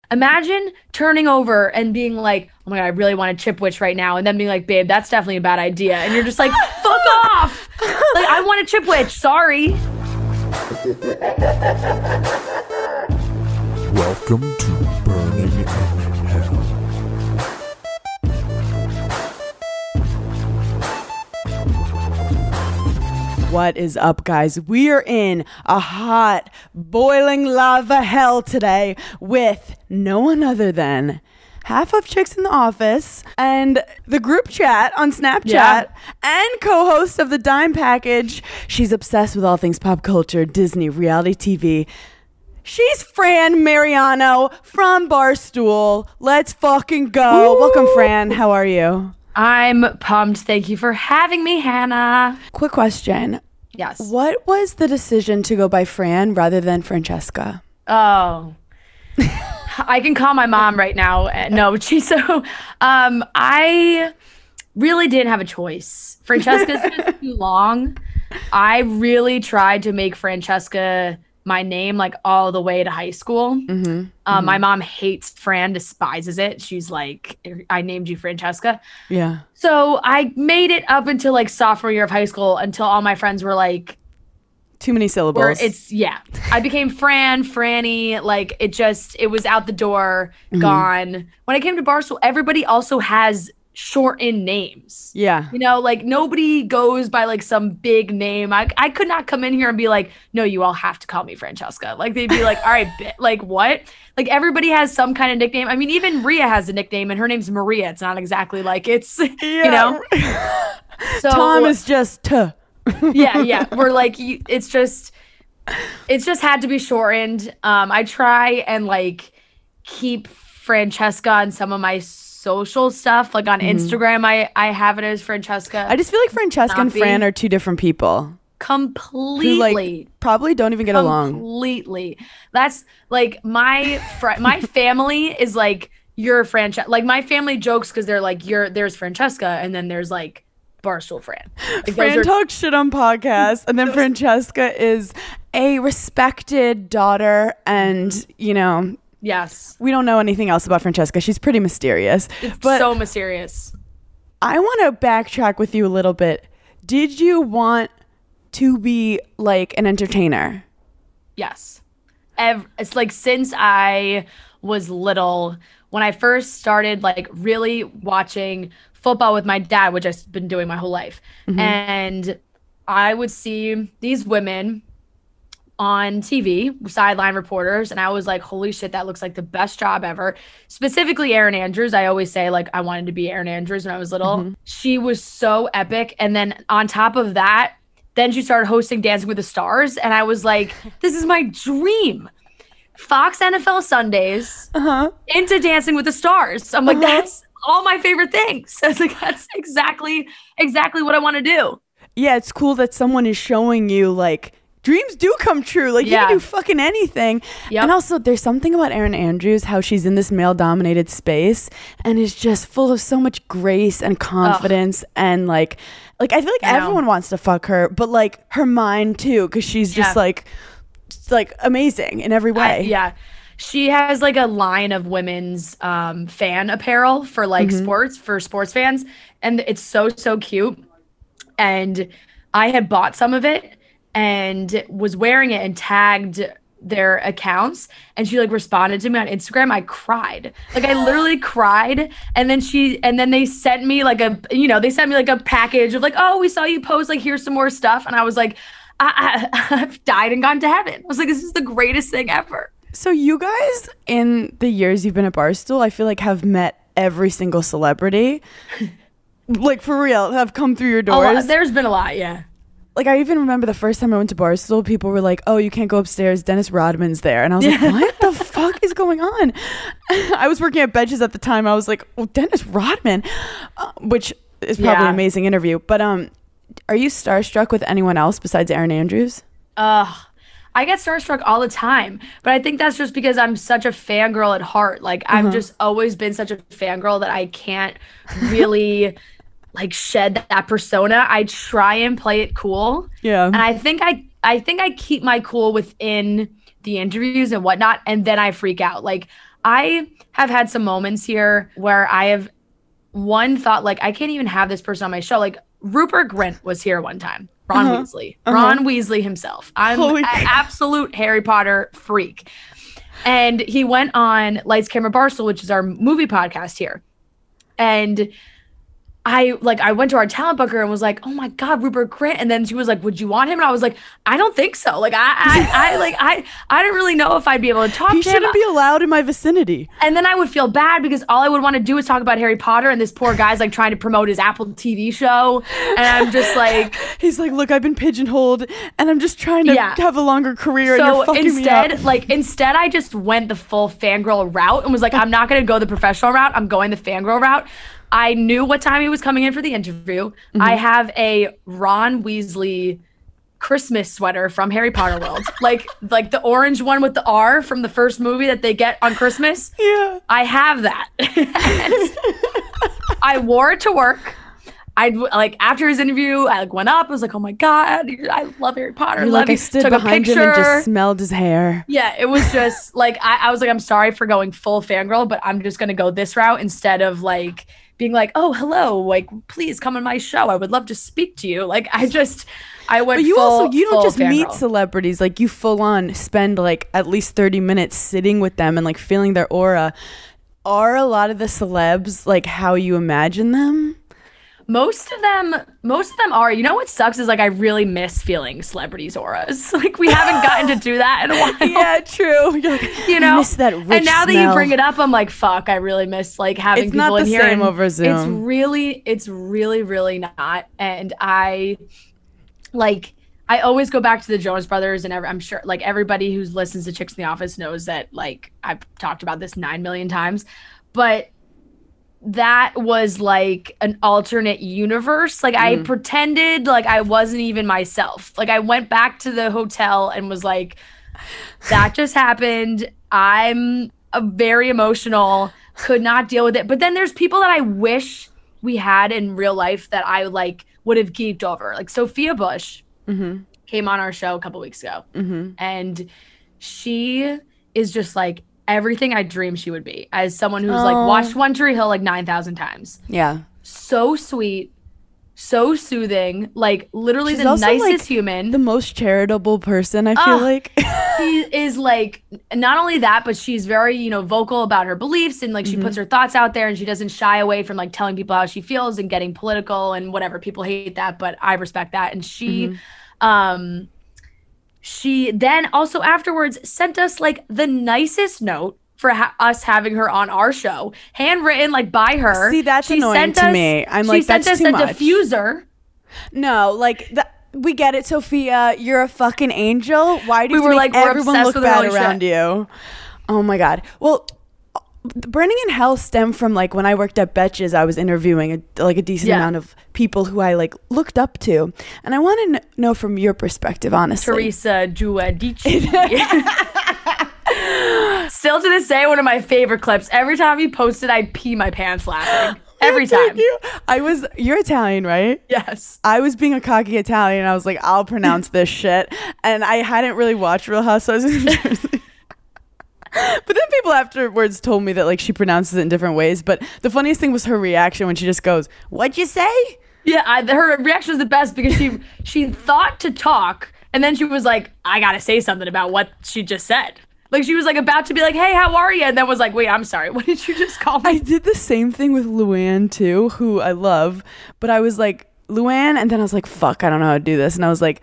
Imagine turning over and being like, oh my God, I really want a Chipwich right now. And then being like, babe, that's definitely a bad idea. And you're just like, fuck off. Like, I want a Chipwich. Sorry. Welcome to Burning in Hell. What is up, guys? We are in a hot, boiling lava hell today with no one other than half of Chicks in the Office and the group chat on Snapchat and co-host of the Dime Package. She's obsessed with all things pop culture, Disney, reality TV. She's Fran Mariano from Barstool. Let's fucking go. Woo! Welcome, Fran. How are you? I'm pumped. Thank you for having me, Hannah. Quick question. Yes. What was the decision to go by Fran rather than Francesca? Oh, I can call my mom right now. No, I really didn't have a choice. Francesca's just too long. I really tried to make Francesca my name like all the way to high school. My mom hates Fran, despises it. She's like, I named you Francesca. Yeah. So I made it up until like sophomore year of high school until all my friends were like, too many syllables. I became Franny. Like it was out the door, gone. When I came to Barstool, everybody also has shortened names. Yeah. You know, like nobody goes by like some big name. I could not come in here and be like, no, you all have to call me Francesca. Like they'd be like, all right, like what? Like everybody has some kind of nickname. I mean, even Rhea has a nickname and her name's Maria. It's not exactly like it's, you know. So Tom is just yeah. We're like, it's just had to be shortened. I try and like keep Francesca on some of my social stuff, like on Instagram. I have it as Francesca. I just feel like Francesca and Fran are two different people. Completely. Who, like, probably don't even get along. Completely. That's like my family is like, you're Francesca. Like my family jokes because they're like, there's Francesca and then there's like Barstool Fran. Like, Fran talks shit on podcasts, and then Francesca is a respected daughter, and you know. Yes. We don't know anything else about Francesca. She's pretty mysterious. But so mysterious. I want to backtrack with you a little bit. Did you want to be like an entertainer? Yes. It's like since I was little, when I first started like really watching football with my dad, which I've been doing my whole life. And I would see these women on TV, sideline reporters, and I was like, holy shit, that looks like the best job ever. Specifically Erin Andrews. I always say like I wanted to be Erin Andrews when I was little. She was so epic. And then on top of that, then she started hosting Dancing with the Stars, and I was like, this is my dream. Fox NFL Sundays into Dancing with the Stars. I'm like, that's all my favorite things. I was like, that's exactly what I want to do. Yeah, it's cool that someone is showing you like dreams do come true. Like you can do fucking anything. Yep. And also there's something about Erin Andrews, how she's in this male dominated space and is just full of so much grace and confidence. And like I feel like everyone wants to fuck her, but like her mind too, because she's just like amazing in every way. She has like a line of women's fan apparel for like sports fans, and it's so cute. And I had bought some of it and was wearing it and tagged their accounts, and she like responded to me on Instagram. I cried. Like I literally cried. And then they sent me like a package of like, oh, we saw you post, like here's some more stuff. And I was like, I've died and gone to heaven. I was like, this is the greatest thing ever. So you guys, in the years you've been at Barstool, I feel like have met every single celebrity. Like for real, have come through your doors. There's been a lot, yeah. Like I even remember the first time I went to Barstool, people were like, oh, you can't go upstairs, Dennis Rodman's there. And I was like, what the fuck is going on? I was working at Betches at the time. I was like, oh, Dennis Rodman, which is probably an amazing interview. But are you starstruck with anyone else besides Erin Andrews? I get starstruck all the time, but I think that's just because I'm such a fangirl at heart. Like I've just always been such a fangirl that I can't really like shed that persona. I try and play it cool. Yeah. And I think I keep my cool within the interviews and whatnot, and then I freak out. Like I have had some moments here where I have thought like, I can't even have this person on my show. Like Rupert Grint was here one time. Ron Weasley. Ron Weasley himself. I'm an absolute Harry Potter freak. And he went on Lights Camera Barstool, which is our movie podcast here. And I went to our talent booker and was like, oh my God, Rupert Grint. And then she was like, would you want him? And I was like, I don't think so. Like, I didn't really know if I'd be able to talk to him. He shouldn't be allowed in my vicinity. And then I would feel bad because all I would want to do is talk about Harry Potter. And this poor guy's like trying to promote his Apple TV show. And I'm just like. He's like, look, I've been pigeonholed and I'm just trying to have a longer career. So and you're fucking instead, I just went the full fangirl route and was like, I'm not going to go the professional route. I'm going the fangirl route. I knew what time he was coming in for the interview. I have a Ron Weasley Christmas sweater from Harry Potter World. like the orange one with the R from the first movie that they get on Christmas. Yeah. I have that. I wore it to work. After his interview, I went up. I was like, "Oh my God, I love Harry Potter." I stood behind him and just smelled his hair. Yeah, it was just like I was like, "I'm sorry for going full fangirl, but I'm just gonna go this route instead of like being like, oh hello, like please come on my show. I would love to speak to you." Like I went. But you don't just fangirl. meet celebrities. Like you full on spend like at least 30 minutes sitting with them and like feeling their aura. Are a lot of the celebs like how you imagine them? Most of them are. You know what sucks is like I really miss feeling celebrities' auras. Like we haven't gotten to do that in a while. Yeah, true. You know, I miss that rich and now smell. that you bring it up, I'm like, fuck. I really miss like having people in here. It's not the same over Zoom. It's really not. And I always go back to the Jonas Brothers, and I'm sure like everybody who listens to Chicks in the Office knows that like I've talked about this 9 million times, but. That was like an alternate universe. Like I pretended like I wasn't even myself. Like I went back to the hotel and was like, that just happened. I'm very emotional, could not deal with it. But then there's people that I wish we had in real life that I like would have geeked over. Like Sophia Bush came on our show a couple weeks ago. And she is just like, everything I dreamed she would be as someone who's like watched One Tree Hill like 9,000 times. Yeah. So sweet, so soothing, like literally she's the nicest like, human. The most charitable person, I feel like. She is like, not only that, but she's very, you know, vocal about her beliefs and like she puts her thoughts out there and she doesn't shy away from like telling people how she feels and getting political and whatever. People hate that, but I respect that. And she then also afterwards sent us like the nicest note for us having her on our show, handwritten like by her. See, that's annoying to me. I'm like, that's too much. She sent us a diffuser. No, like we get it, Sophia. You're a fucking angel. Why do you make everyone look bad around you? Oh my God. Well, Burning in Hell stemmed from like when I worked at Betches, I was interviewing a decent amount of people who I like looked up to, and I want to know from your perspective, honestly. Teresa Giudice. Still to this day, one of my favorite clips. Every time you post it, I pee my pants laughing. Every time. You're Italian, right? Yes. I was being a cocky Italian, and I was like, I'll pronounce this shit, and I hadn't really watched Real Housewives. But then people afterwards told me that like she pronounces it in different ways. But the funniest thing was her reaction when she just goes, "What'd you say?" Yeah, her reaction was the best because she thought to talk and then she was like, "I gotta say something about what she just said." Like she was like about to be like, "Hey, how are you?" And then was like, "Wait, I'm sorry. What did you just call me?" I did the same thing with Luann too, who I love. But I was like, Luann, and then I was like, "Fuck, I don't know how to do this." And I was like,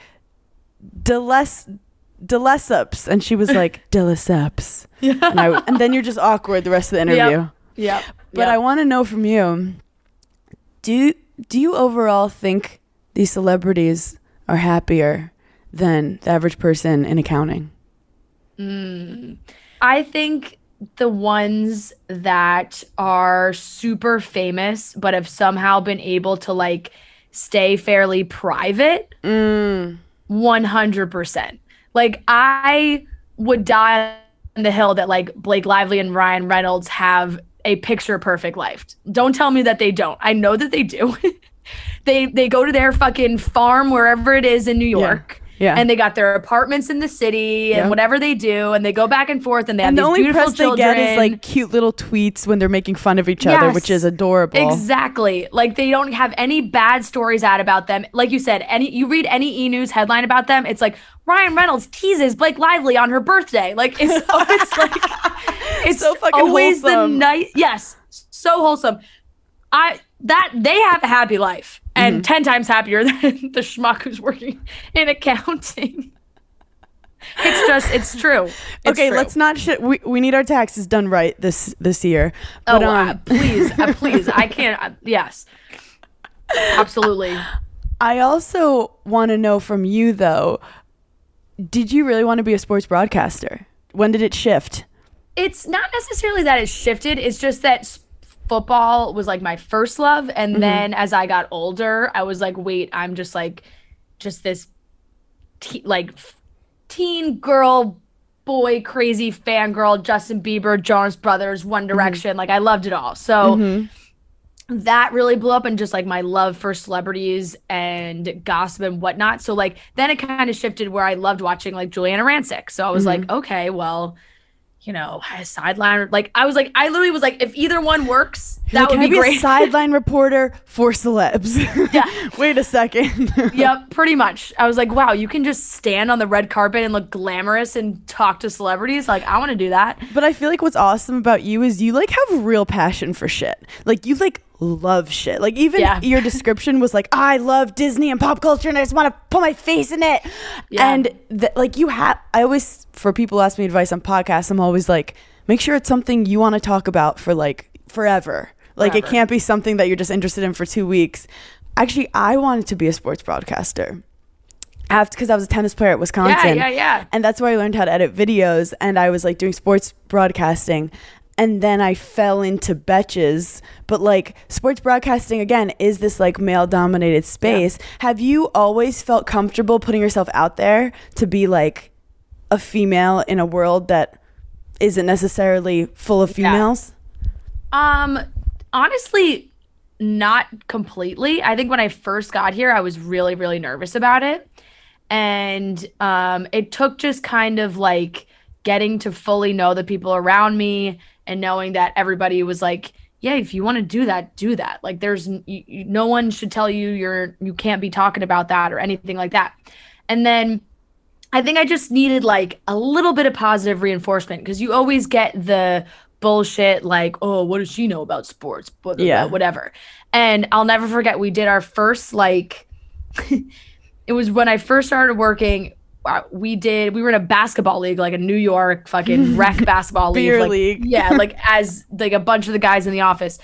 Delesseps, and she was like Delesseps. Yeah. And then you're just awkward the rest of the interview. Yeah. But I want to know from you, do you overall think these celebrities are happier than the average person in accounting? I think the ones that are super famous but have somehow been able to like stay fairly private, 100%. Like, I would die on the hill that, like, Blake Lively and Ryan Reynolds have a picture-perfect life. Don't tell me that they don't. I know that they do. They go to their fucking farm, wherever it is in New York. Yeah. And they got their apartments in the city and whatever they do, and they go back and forth, and they have And the these only beautiful press children. they get is like cute little tweets when they're making fun of each other, which is adorable. Exactly. Like they don't have any bad stories out about them. Like you said, you read any E! News headline about them, it's like Ryan Reynolds teases Blake Lively on her birthday. Like it's like it's so fucking always wholesome. Yes, so wholesome. They have a happy life and 10 times happier than the schmuck who's working in accounting. It's true. It's Okay, true. let's not we need our taxes done right this year. Oh, But, please. I can't. Yes, absolutely. I also want to know from you though, did you really want to be a sports broadcaster? When did it shift? It's not necessarily that it shifted. It's just that football was like my first love. And then as I got older, I was like, wait, I'm just this teen girl, boy, crazy fangirl, Justin Bieber, Jonas Brothers, One Direction. Like I loved it all. So that really blew up, and just like my love for celebrities and gossip and whatnot. So like then it kind of shifted where I loved watching like Juliana Rancic. So I was like, okay, well, you know, a sideline. Like I literally was like, if either one works, that would be great. A sideline reporter for celebs. Yeah. Wait a second. Yep, pretty much. I was like, wow, you can just stand on the red carpet and look glamorous and talk to celebrities. Like I want to do that. But I feel like what's awesome about you is you like have real passion for shit. Like you like love shit. Like even your description was like, I love Disney and pop culture and I just want to put my face in it. Yeah. And like you have, I always, for people who ask me advice on podcasts, I'm always like, make sure it's something you want to talk about for like forever. Like it can't be something that you're just interested in for 2 weeks. Actually, I wanted to be a sports broadcaster. Because I was a tennis player at Wisconsin. Yeah. And that's where I learned how to edit videos. And I was like doing sports broadcasting. And then I fell into Betches. But like sports broadcasting, again, is this like male dominated space. Yeah. Have you always felt comfortable putting yourself out there to be like a female in a world that isn't necessarily full of females? Honestly, not completely. I think when I first got here, I was really, really nervous about it. And it took just kind of like getting to fully know the people around me and knowing that everybody was like, yeah, if you want to do that, do that. Like there's no one should tell you you can't be talking about that or anything like that. And then I think I just needed like a little bit of positive reinforcement, because you always get the bullshit like, oh, what does she know about sports? Whatever. And I'll never forget, we did our first like it was when I first started working. We were in a basketball league, like a New York fucking rec basketball league. Beer like, league. Yeah, like as like a bunch of the guys in the office.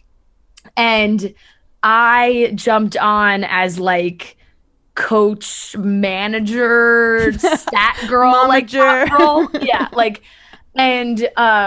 And I jumped on as like coach, manager, stat girl, like top role. Yeah, like and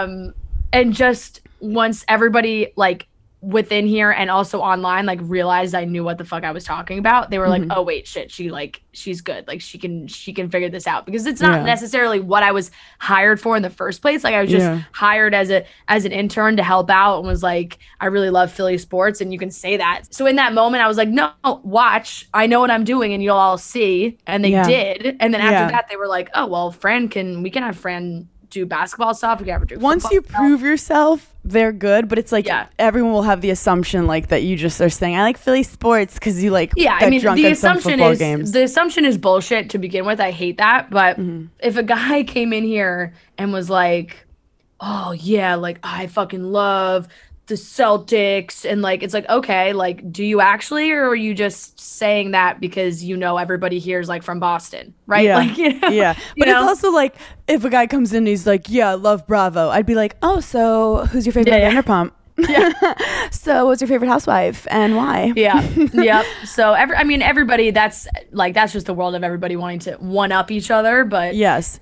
just once everybody like within here and also online like realized I knew what the fuck I was talking about, they were like, oh wait, shit, she's good, like she can figure this out, because it's not necessarily what I was hired for in the first place. Like I was just hired as an intern to help out, and was like, I really love Philly sports, and you can say that. So in that moment I was like, no, watch, I know what I'm doing and you'll all see. And they did. And then after that they were like, oh well, we can have Fran do basketball stuff. We can have her do once you prove yourself, they're good. But it's like everyone will have the assumption like that you just are saying, I like Philly sports because you like drunk the at some assumption football is games. The assumption is bullshit to begin with. I hate that. But if a guy came in here and was like, oh yeah, like I fucking love the Celtics, and like it's like, okay, like do you actually, or are you just saying that because you know everybody here is like from Boston, right? Yeah. Like, you know, But it's also like if a guy comes in and he's like, yeah, I love Bravo, I'd be like, oh, so who's your favorite Vanderpump? Yeah. So what's your favorite housewife and why? Yep. So everybody, that's just the world of everybody wanting to one up each other. But yes,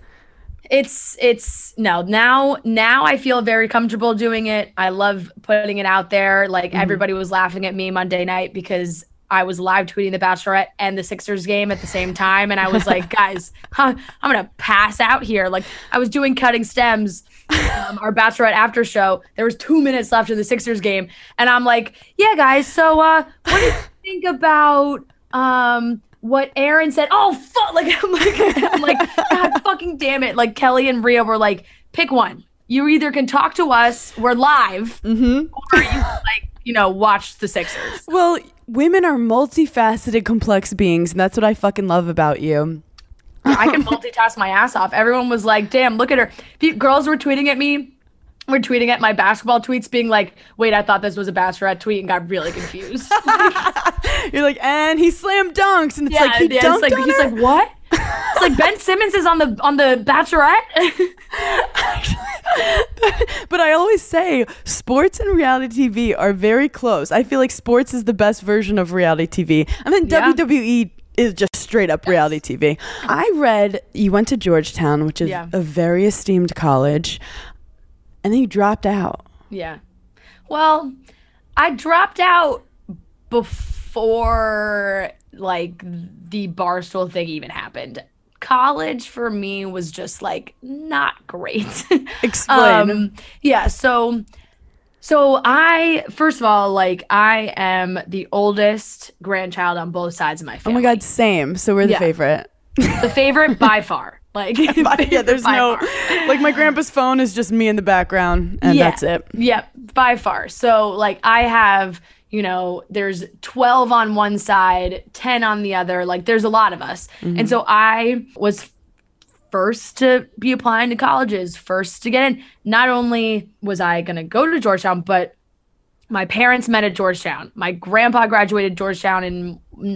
it's no, now I feel very comfortable doing it. I love putting it out there. Like everybody was laughing at me Monday night because I was live tweeting the Bachelorette and the Sixers game at the same time. And I was like, guys, I'm going to pass out here. Like I was doing Cutting Stems, our Bachelorette after show. There was 2 minutes left of the Sixers game. And I'm like, yeah, guys. So what do you think about what Aaron said. Oh, fuck. Like, I'm like, God fucking damn it. Like, Kelly and Rhea were like, pick one. You either can talk to us, we're live, or you like, watch the Sixers. Well, women are multifaceted, complex beings, and that's what I fucking love about you. I can multitask my ass off. Everyone was like, damn, look at her. Girls were tweeting at me. We're tweeting at my basketball tweets being like, wait, I thought this was a Bachelorette tweet and got really confused. You're like, and he slammed dunks. And it's like, he dunked on he's her? like, what? It's like Ben Simmons is on the Bachelorette. But I always say sports and reality TV are very close. I feel like sports is the best version of reality TV. And then WWE is just straight up reality TV. I read you went to Georgetown, which is a very esteemed college. And then you dropped out. Yeah. Well, I dropped out before like the Barstool thing even happened. College for me was just like not great. Explain. Yeah. So I, first of all, like I am the oldest grandchild on both sides of my family. Oh my God, same. So we're the favorite. The favorite by far. Like, there's no, like my grandpa's phone is just me in the background and that's it. Yeah, by far. So like I have, there's 12 on one side, 10 on the other. Like there's a lot of us. Mm-hmm. And so I was first to be applying to colleges, first to get in. Not only was I going to go to Georgetown, but my parents met at Georgetown. My grandpa graduated Georgetown in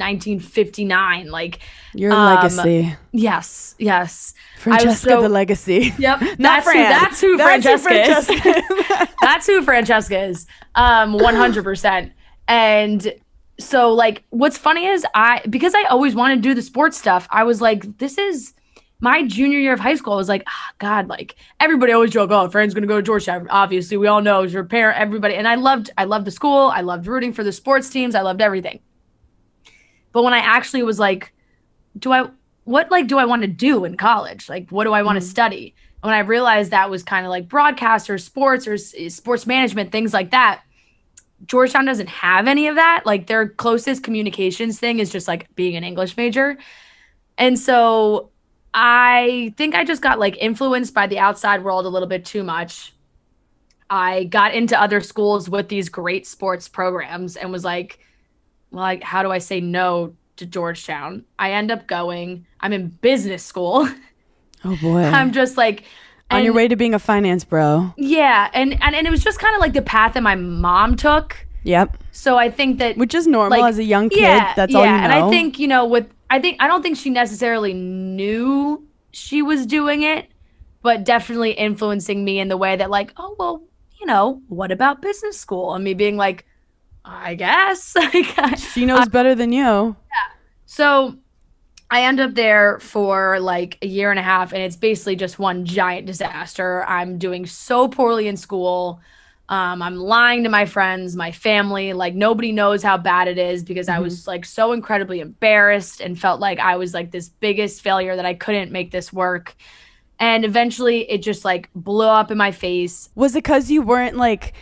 1959. Like your legacy. Yes. Francesca, the legacy. Yep. Not Fran. That's who Francesca is. That's who Francesca is. 100%. And so like, what's funny is because I always wanted to do the sports stuff, I was like, this is my junior year of high school. I was like, God, like everybody always joke, oh, Fran's going to go to Georgetown. Obviously we all know your parent, everybody. And I loved the school. I loved rooting for the sports teams. I loved everything. But when I actually was like, what do I want to do in college? Like, what do I want to study? And when I realized that was kind of like broadcast or sports management, things like that, Georgetown doesn't have any of that. Like their closest communications thing is just like being an English major. And so I think I just got like influenced by the outside world a little bit too much. I got into other schools with these great sports programs and was like, well, like, how do I say no to Georgetown? I end up going. I'm in business school. Oh boy. I'm just like on your way to being a finance bro. Yeah, and it was just kind of like the path that my mom took. Yep. So I think that, which is normal as a young kid. That's all you know. And I think I don't think she necessarily knew she was doing it, but definitely influencing me in the way that like, oh well, what about business school? And me being like, I guess. She knows better than you. Yeah. So I end up there for like a year and a half, and it's basically just one giant disaster. I'm doing so poorly in school. I'm lying to my friends, my family. Like nobody knows how bad it is because I was like so incredibly embarrassed and felt like I was like this biggest failure that I couldn't make this work. And eventually it just like blew up in my face. Was it because you weren't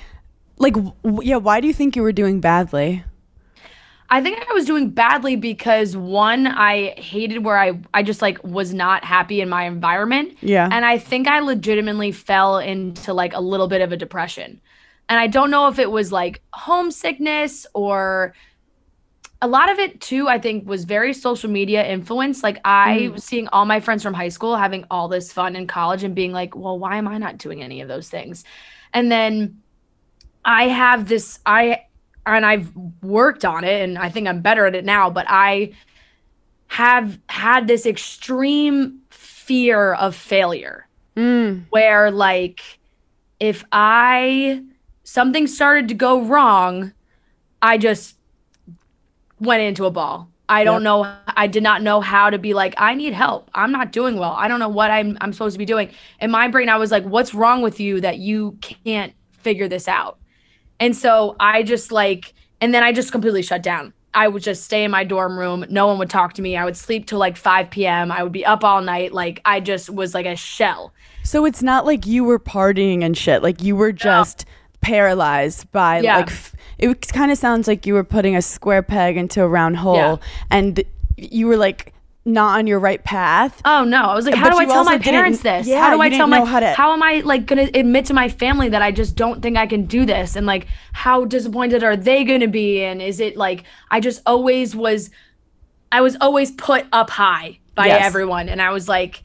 why do you think you were doing badly? I think I was doing badly because one, I hated where I just like was not happy in my environment. Yeah. And I think I legitimately fell into like a little bit of a depression. And I don't know if it was like homesickness or a lot of it too, I think was very social media influence. Like I was seeing all my friends from high school having all this fun in college and being like, well, why am I not doing any of those things? And then I've worked on it and I think I'm better at it now, but I have had this extreme fear of failure where like if something started to go wrong, I just went into a ball. I don't know. I did not know how to be like, I need help. I'm not doing well. I don't know what I'm supposed to be doing. In my brain, I was like, what's wrong with you that you can't figure this out? And so I just and then I just completely shut down. I would just stay in my dorm room. No one would talk to me. I would sleep till like 5 p.m. I would be up all night. Like I just was like a shell. So it's not like you were partying and shit. Like you were just paralyzed by it kind of sounds like you were putting a square peg into a round hole and you were like not on your right path. Oh no, I was like, how But do I you tell also my didn't- parents this? yeah, How do you I didn't tell know my how am I like gonna admit to my family that I just don't think I can do this? And like, how disappointed are they gonna be? And is it like I was always put up high by Yes. everyone, and I was like,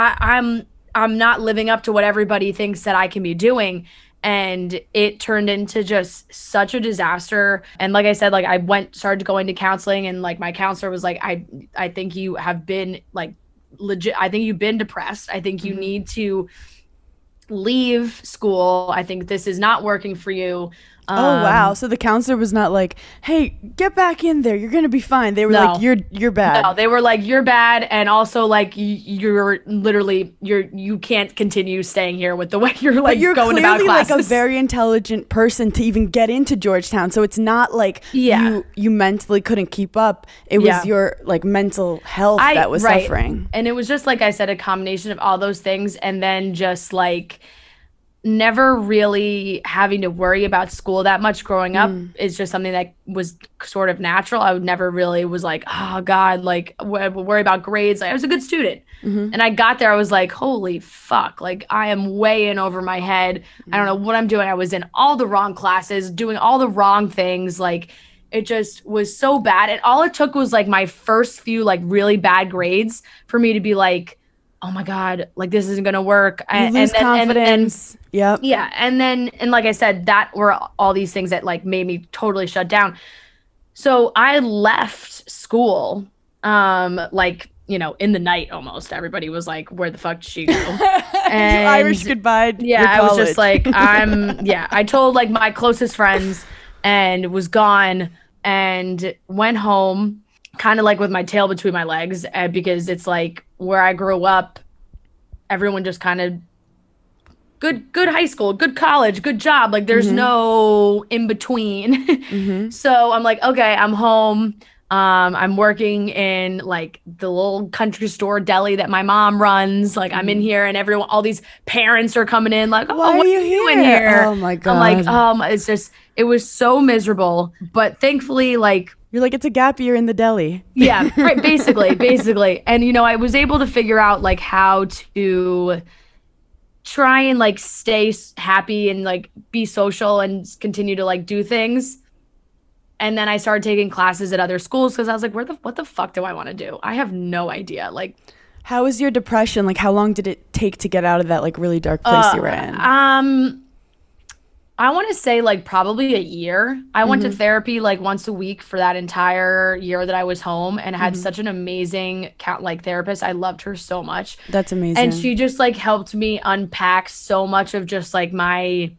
I'm not living up to what everybody thinks that I can be doing. And it turned into just such a disaster. And like I said, like I started going to counseling, and like my counselor was like, I think you have been like legit. I think you've been depressed. I think you need to leave school. I think this is not working for you. Oh wow! So the counselor was not like, "Hey, get back in there. You're gonna be fine." They were No. like, "You're bad." No, they were like, you're bad, and also like you're literally you can't continue staying here with the way you're like But you're going clearly about classes. like a very intelligent person to even get into Georgetown. So it's not like Yeah. you mentally couldn't keep up. It was Yeah. your like mental health that was right. suffering. And it was just like I said, a combination of all those things, and then just like never really having to worry about school that much growing up is just something that was sort of natural. I would never really was like, oh God, like worry about grades. Like, I was a good student. And I got there, I was like, holy fuck, like I am way in over my head. I don't know what I'm doing. I was in all the wrong classes, doing all the wrong things. Like it just was so bad. And all it took was like my first few like really bad grades for me to be like, oh my God, like this isn't gonna work. You lose confidence. Yep. Yeah. And like I said, that were all these things that like made me totally shut down. So I left school, like, you know, in the night almost. Everybody was like, where the fuck did she go? And You Irish goodbye. yeah, I was just like, I told like my closest friends and was gone and went home kind of like with my tail between my legs, because it's like where I grew up, everyone just kind of good high school, good college, good job. Like there's no in between. So I'm like, okay, I'm home. I'm working in like the little country store deli that my mom runs. Like I'm in here, and all these parents are coming in like, oh, Why what are are you you doing here? here? Oh my God. I'm like, it was so miserable. But thankfully, like, You're like, it's a gap year in the deli. yeah, right, basically. And, you know, I was able to figure out like how to try and like stay happy and like be social and continue to like do things. And then I started taking classes at other schools because I was like, what the fuck do I want to do? I have no idea. Like, How was your depression? Like, how long did it take to get out of that like really dark place you were in? I want to say like probably a year. I went to therapy like once a week for that entire year that I was home, and had such an amazing therapist. I loved her so much. That's amazing. And she just like helped me unpack so much of just like my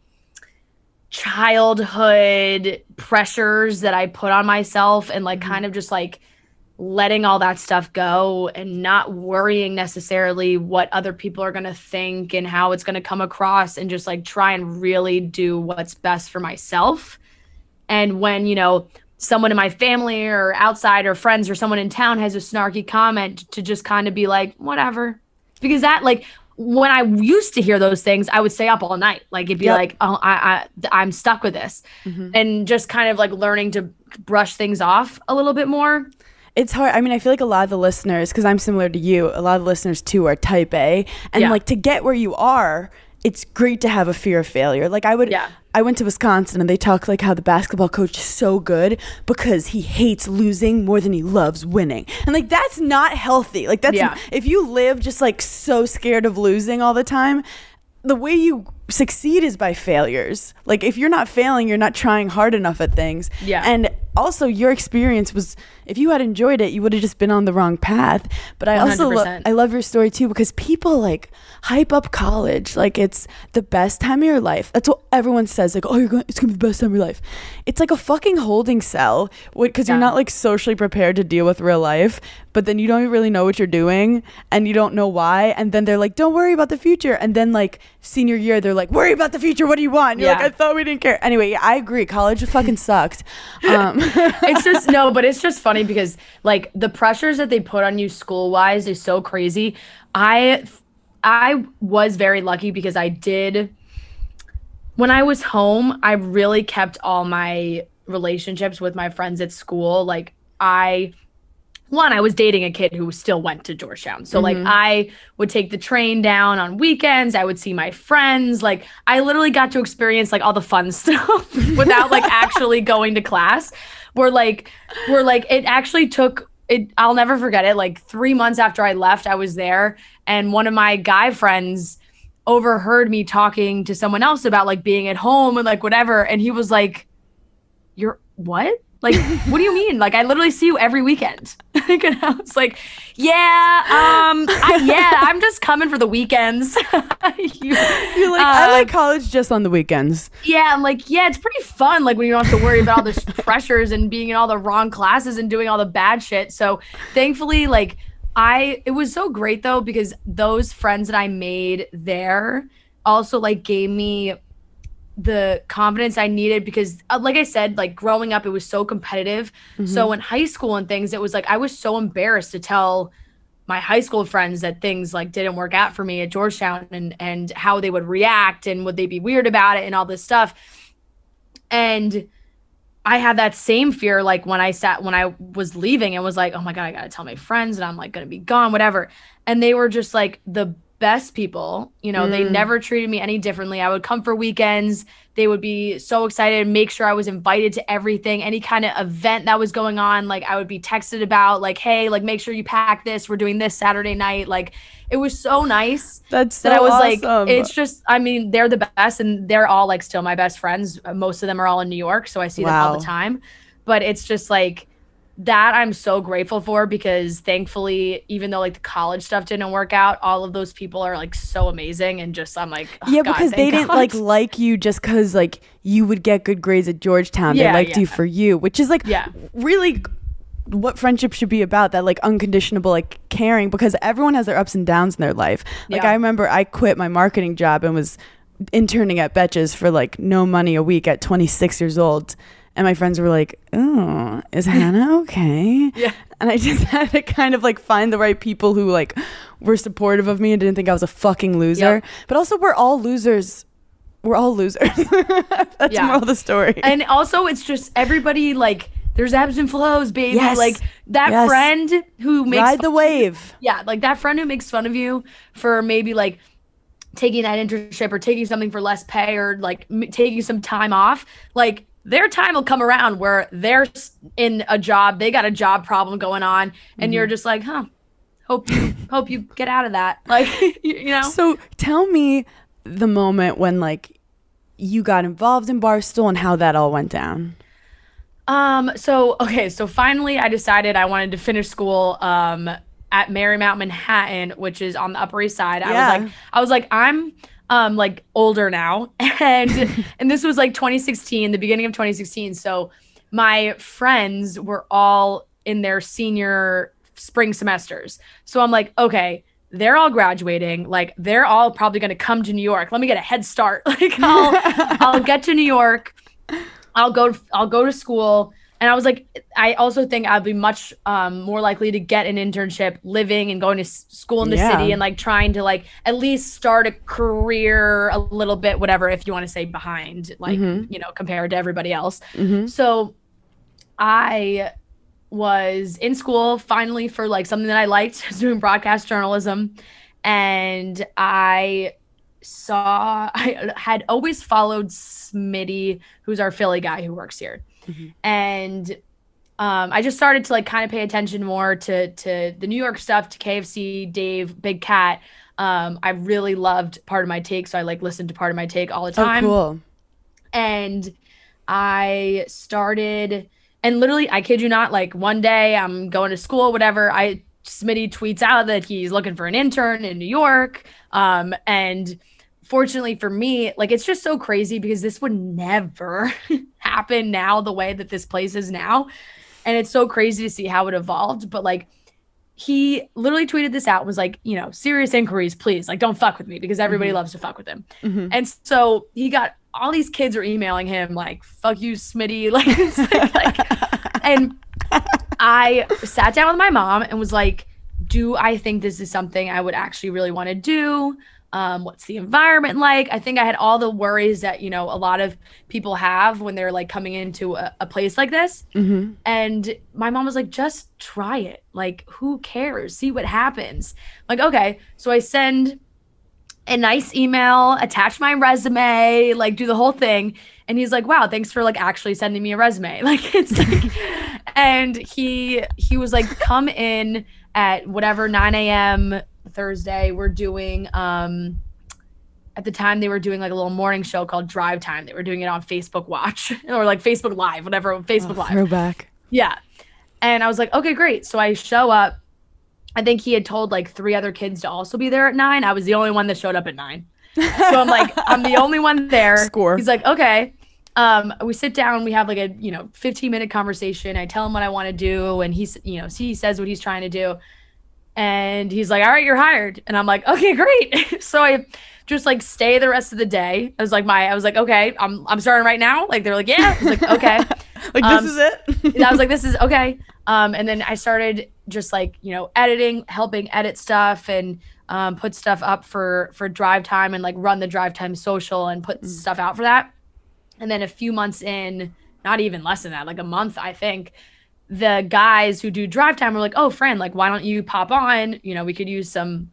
childhood pressures that I put on myself, and like kind of just like letting all that stuff go and not worrying necessarily what other people are going to think and how it's going to come across, and just like try and really do what's best for myself. And when, you know, someone in my family or outside or friends or someone in town has a snarky comment, to just kind of be like, whatever. Because that, like, when I used to hear those things, I would stay up all night. Like it'd be like, oh, I'm stuck with this. And just kind of like learning to brush things off a little bit more. It's hard. I mean, I feel like a lot of the listeners, because I'm similar to you, a lot of the listeners too are type A. And like to get where you are, it's great to have a fear of failure. Like I went to Wisconsin, and they talk like how the basketball coach is so good because he hates losing more than he loves winning. And like that's not healthy. Like that's if you live just like so scared of losing all the time, the way you succeed is by failures. Like if you're not failing, you're not trying hard enough at things. Yeah. And also your experience was, if you had enjoyed it, you would have just been on the wrong path. But I 100%. also I love your story too, because people like hype up college like it's the best time of your life. That's what everyone says, like, oh, it's gonna be the best time of your life. It's like a fucking holding cell, because you're not like socially prepared to deal with real life, but then you don't really know what you're doing, and you don't know why, and then they're like, don't worry about the future, and then like senior year they're like, worry about the future, what do you want? And you're like, I thought we didn't care. Anyway, I agree, college fucking sucked. It's just but it's just funny because like the pressures that they put on you school wise is so crazy. I was very lucky because when I was home, I really kept all my relationships with my friends at school. Like I one, I was dating a kid who still went to Georgetown. So like I would take the train down on weekends. I would see my friends. Like I literally got to experience like all the fun stuff without like actually going to class. Where like it actually took it. I'll never forget it. Like 3 months after I left, I was there, and one of my guy friends overheard me talking to someone else about like being at home and like whatever. And he was like, "You're what? Like, what do you mean? Like, I literally see you every weekend." And I was like, I'm just coming for the weekends. You're like, I like college just on the weekends. Yeah, I'm like, yeah, it's pretty fun. Like when you don't have to worry about all the pressures and being in all the wrong classes and doing all the bad shit. So thankfully, like it was so great though, because those friends that I made there also like gave me the confidence I needed, because like I said, like growing up, it was so competitive. So in high school and things, it was like I was so embarrassed to tell my high school friends that things like didn't work out for me at Georgetown, and how they would react and would they be weird about it and all this stuff. And I had that same fear like when I was leaving and was like, oh my God, I gotta tell my friends and I'm like gonna be gone, whatever. And they were just like the best people, you know. They never treated me any differently. I would come for weekends. They would be so excited and make sure I was invited to everything, any kind of event that was going on. Like I would be texted about like, hey, like make sure you pack this, we're doing this Saturday night. Like it was so nice. That's so that I was awesome. like, it's just, I mean, they're the best, and they're all like still my best friends. Most of them are all in New York, so I see them all the time. But it's just like that I'm so grateful for, because thankfully, even though like the college stuff didn't work out, all of those people are like so amazing, and just I'm like, oh, yeah, God, because they didn't like you just because like you would get good grades at Georgetown. They liked you for you, which is like really what friendship should be about, that like unconditional like caring, because everyone has their ups and downs in their life. Like I remember I quit my marketing job and was interning at Betches for like no money a week at 26 years old. And my friends were like, oh, is Hannah okay? Yeah. And I just had to kind of like find the right people who like were supportive of me and didn't think I was a fucking loser. Yep. But also we're all losers. We're all losers. That's more of the story. And also it's just everybody like, there's ebbs and flows, baby. Yes. Like that friend who makes ride the wave. Yeah, like that friend who makes fun of you for maybe like taking that internship or taking something for less pay or like taking some time off. Like their time will come around where they're in a job, they got a job problem going on, and you're just like, hope you get out of that. Like, you know? So tell me the moment when like you got involved in Barstool and how that all went down. So finally I decided I wanted to finish school at Marymount Manhattan, which is on the Upper East Side. I was like I'm like older now, and this was like 2016, the beginning of 2016. So my friends were all in their senior spring semesters. So I'm like, okay, they're all graduating. Like they're all probably going to come to New York. Let me get a head start. Like I'll get to New York. I'll go to school. And I was like, I also think I'd be much more likely to get an internship living and going to school in the city and like trying to like at least start a career a little bit, whatever, if you want to say behind, like, you know, compared to everybody else. So I was in school finally for like something that I liked. I was doing broadcast journalism, and I had always followed Smitty, who's our Philly guy who works here. And I just started to like kind of pay attention more to the New York stuff, to KFC, Dave, Big Cat. I really loved Part of My Take, so I like listened to Part of My Take all the time. Oh, cool. And I started, and literally, I kid you not, like one day I'm going to school, whatever, Smitty tweets out that he's looking for an intern in New York. And fortunately for me, like it's just so crazy because this would never happen now the way that this place is now. And it's so crazy to see how it evolved. But like he literally tweeted this out and was like, you know, serious inquiries, please, like don't fuck with me, because everybody loves to fuck with him. And so he got all these kids are emailing him like, fuck you, Smitty. And I sat down with my mom and was like, do I think this is something I would actually really want to do? What's the environment like? I think I had all the worries that, a lot of people have when they're like coming into a place like this. Mm-hmm. And my mom was like, just try it. Like, who cares? See what happens. I'm like, okay. So I send a nice email, attach my resume, like do the whole thing. And he's like, wow, thanks for like actually sending me a resume. Like, it's like, and he was like, come in at whatever 9 a.m. Thursday. We're doing at the time they were doing like a little morning show called Drive Time. They were doing it on Facebook Watch or like Facebook Live, whatever, Facebook Live. Throwback. Yeah. And I was like, okay, great. So I show up. I think he had told like 3 other kids to also be there at 9. I was the only one that showed up at 9. So I'm like, I'm the only one there. Score. He's like, okay. We sit down, we have like a, 15-minute conversation. I tell him what I want to do. And he says what he's trying to do. And he's like, all right, you're hired. And I'm like, okay, great. So I just like stay the rest of the day. I was like, okay, I'm starting right now. Like, they're like, yeah. I was like, okay. Like, this is it? I was like, this is okay. And then I started just like, editing, helping edit stuff and put stuff up for Drive Time and like run the Drive Time social and put stuff out for that. And then a few months in, not even less than that, like a month, I think, the guys who do Drive Time were like, oh, friend, like, why don't you pop on? We could use some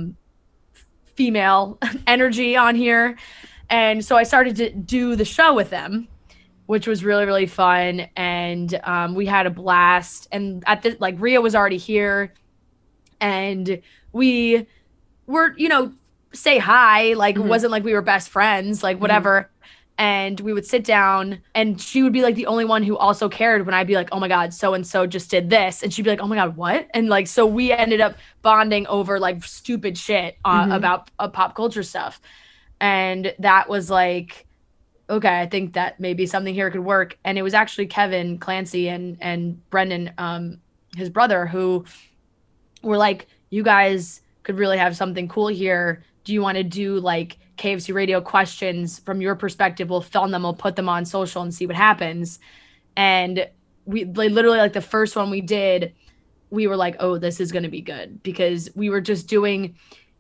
female energy on here. And so I started to do the show with them, which was really, really fun. And we had a blast. And at the, like, Rhea was already here. And we were, say hi. Like, it wasn't like we were best friends, like, whatever. And we would sit down and she would be like the only one who also cared when I'd be like, oh my God, so-and-so just did this. And she'd be like, oh my God, what? And like, so we ended up bonding over like stupid shit about pop culture stuff. And that was like, okay, I think that maybe something here could work. And it was actually Kevin Clancy and Brendan, his brother, who were like, you guys could really have something cool here. Do you want to do like KFC radio questions from your perspective? We'll film them, we'll put them on social and see what happens. And we literally, like, the first one we did, we were like, oh, this is going to be good, because we were just doing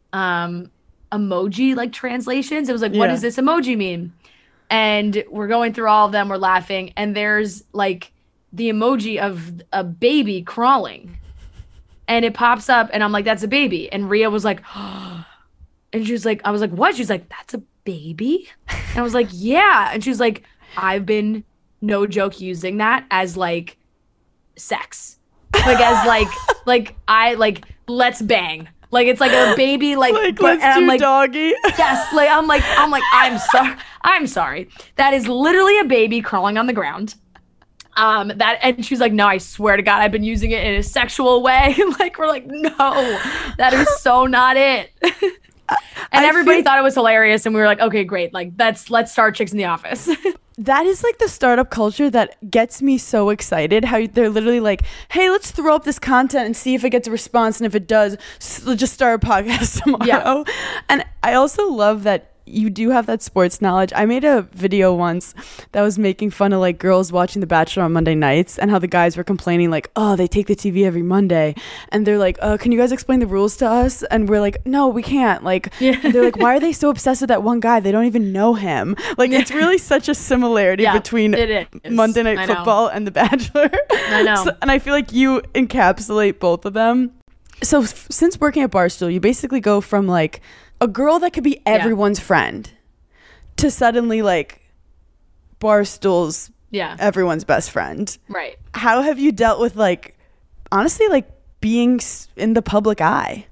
emoji like translations. It was like, what does this emoji mean? And we're going through all of them, we're laughing, and there's like the emoji of a baby crawling, and it pops up, and I'm like, that's a baby. And Rhea was like, oh. And she was like, I was like, what? She's like, that's a baby? And I was like, yeah. And she was like, I've been, no joke, using that as like sex. Like, as like I like, let's bang. Like, it's like a baby, like let's do I'm like, doggy. Yes. Like, I'm like, I'm sorry. That is literally a baby crawling on the ground. And she's like, no, I swear to God, I've been using it in a sexual way. Like, we're like, no, that is so not it. And everybody thought it was hilarious, and we were like, okay, great. Like, let's start Chicks in the Office. That is like the startup culture that gets me so excited. How they're literally like, hey, let's throw up this content and see if it gets a response. And if it does, let's just start a podcast tomorrow. Yeah. And I also love that you do have that sports knowledge. I made a video once that was making fun of like girls watching The Bachelor on Monday nights, and how the guys were complaining like, oh, they take the TV every Monday, and they're like, can you guys explain the rules to us? And we're like, no, we can't. Like, they're like, why are they so obsessed with that one guy? They don't even know him. Like, it's really such a similarity between Monday Night Football and The Bachelor. I know. And I feel like you encapsulate both of them. So since working at Barstool, you basically go from like a girl that could be everyone's friend to suddenly like Barstool's everyone's best friend. Right. How have you dealt with, like, honestly, like being in the public eye?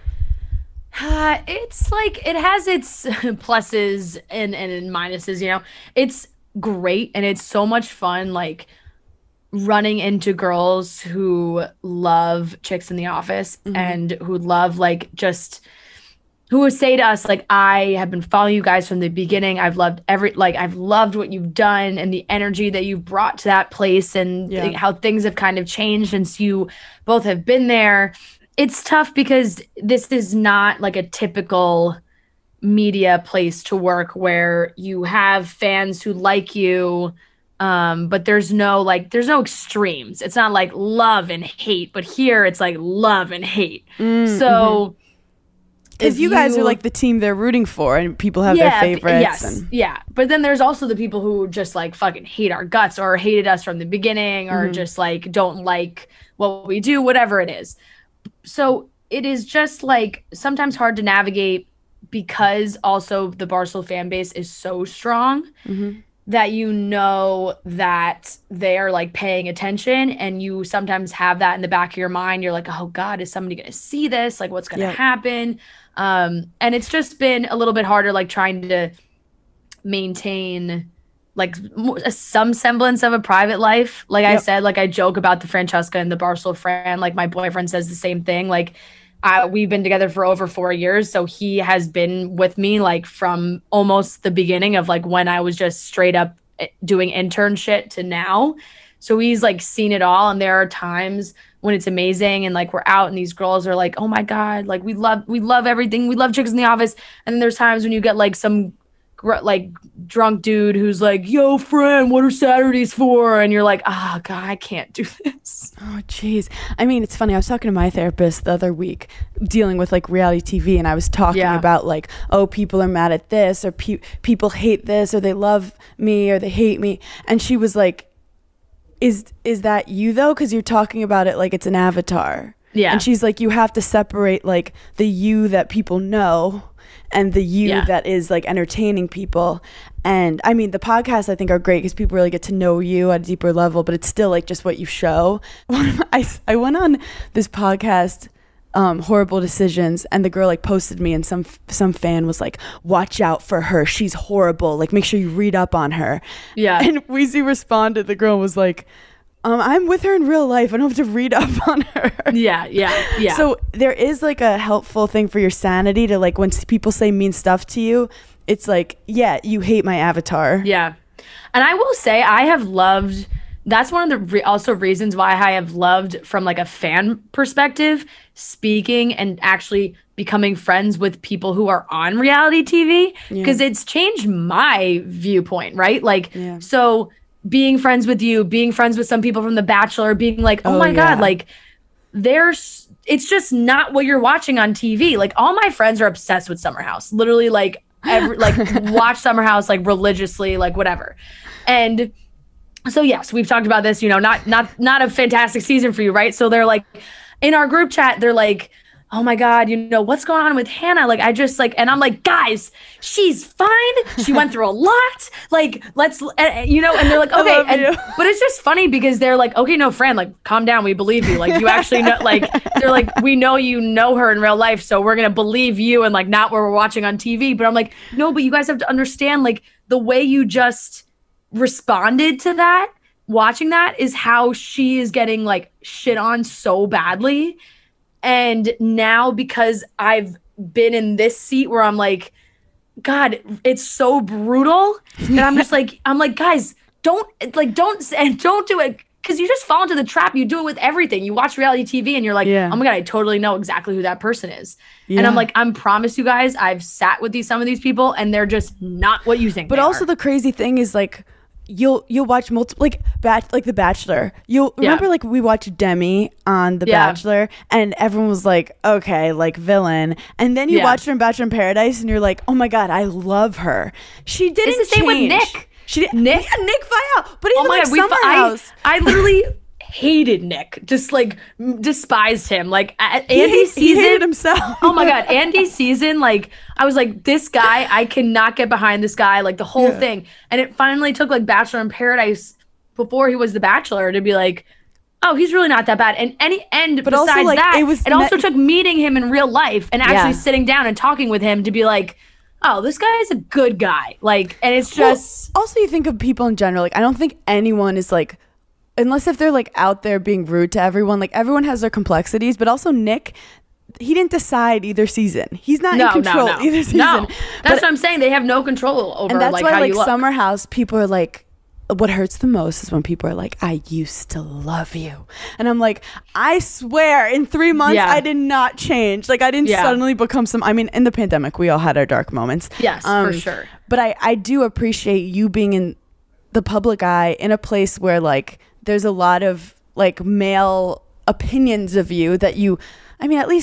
It's like, it has its pluses and minuses, It's great, and it's so much fun, like, running into girls who love Chicks in the Office and who love, like, just who would say to us, like, I have been following you guys from the beginning. I've loved I've loved what you've done and the energy that you've brought to that place, and how things have kind of changed since you both have been there. It's tough because this is not like a typical media place to work where you have fans who like you, but there's no extremes. It's not like love and hate, but here it's like love and hate. So Because you guys are like the team they're rooting for, and people have their favorites. Yes, yeah. But then there's also the people who just like fucking hate our guts or hated us from the beginning or just like don't like what we do, whatever it is. So it is just like sometimes hard to navigate because also the Barstool fan base is so strong that you know that they're like paying attention, and you sometimes have that in the back of your mind. You're like, oh God, is somebody going to see this? Like what's going to happen? And it's just been a little bit harder, like trying to maintain like some semblance of a private life. Like I said, like I joke about the Francesca and the Barstool Fran, like my boyfriend says the same thing. Like we've been together for over 4 years. So he has been with me like from almost the beginning of like when I was just straight up doing intern shit to now. So he's like seen it all. And there are times when it's amazing and like we're out and these girls are like, oh my God, like we love everything. We love Chicks in the Office. And then there's times when you get like some like drunk dude who's like, yo friend, what are Saturdays for? And you're like, oh God, I can't do this. Oh geez. I mean, it's funny. I was talking to my therapist the other week dealing with like reality TV, and I was talking about like, oh, people are mad at this, or people hate this, or they love me or they hate me. And she was like, is that you though? Because you're talking about it like it's an avatar. Yeah. And she's like, you have to separate like the you that people know and the you that is like entertaining people. And I mean, the podcasts I think are great because people really get to know you at a deeper level, but it's still like just what you show. I went on this podcast, Horrible Decisions, and the girl like posted me, and some fan was like, watch out for her, she's horrible, like make sure you read up on her. Yeah. And Weezy responded, the girl was like, I'm with her in real life, I don't have to read up on her. Yeah. So there is like a helpful thing for your sanity to like when people say mean stuff to you, it's like, yeah, you hate my avatar. Yeah. And I will say I have loved, that's one of the also reasons why I have loved from like a fan perspective, speaking and actually becoming friends with people who are on reality TV, because it's changed my viewpoint, right? Like, so being friends with you, being friends with some people from The Bachelor, being like, oh my God, like it's just not what you're watching on TV. Like all my friends are obsessed with Summer House, literally like watch Summer House like religiously, like whatever. And so yes, we've talked about this, you know, not a fantastic season for you, right? So they're like in our group chat, they're like, oh my God, you know, what's going on with Hannah? Like, I just like, and I'm like, guys, she's fine. She went through a lot. Like, let's, you know, and they're like, okay. But it's just funny because they're like, okay, no, Fran, like, calm down. We believe you. Like, you actually know, like, they're like, we know you know her in real life. So we're going to believe you and like not what we're watching on TV. But I'm like, no, but you guys have to understand, like, the way you just responded to that, watching that is how she is getting like shit on so badly. And now because I've been in this seat where I'm like, God, it's so brutal. And I'm just like, guys, don't do it. Because you just fall into the trap. You do it with everything. You watch reality TV and you're like, oh my God, I totally know exactly who that person is. And I'm like, I promise you guys, I've sat with some of these people and they're just not what you think. But also the crazy thing is like, you'll watch multiple like The Bachelor. You'll remember like we watched Demi on The Bachelor, and everyone was like, okay, like villain. And then you watch her in Bachelor in Paradise, and you're like, oh my God, I love her. She didn't it's the same change. with Nick. She did Nick Viall, but even like Summer House. I literally hated Nick, just like despised him. Like Andy's season, he hated himself. Oh my God, Andy's season, like I was like, this guy, I cannot get behind this guy, like the whole thing. And it finally took like Bachelor in Paradise before he was The Bachelor to be like, oh, he's really not that bad. And but besides also, like, that, it also took meeting him in real life and actually sitting down and talking with him to be like, oh, this guy is a good guy. Like, and it's just also you think of people in general, like I don't think anyone is like, unless if they're like out there being rude to everyone, like everyone has their complexities, but also Nick, he didn't decide either season. He's not in control either season. No, that's what I'm saying. They have no control over and that's like why, how like, you look. Summer House, people are like, what hurts the most is when people are like, I used to love you. And I'm like, I swear in 3 months, I did not change. Like I didn't suddenly become I mean, in the pandemic, we all had our dark moments. Yes, for sure. But I do appreciate you being in the public eye in a place where like, there's a lot of like male opinions of you that you, I mean, at least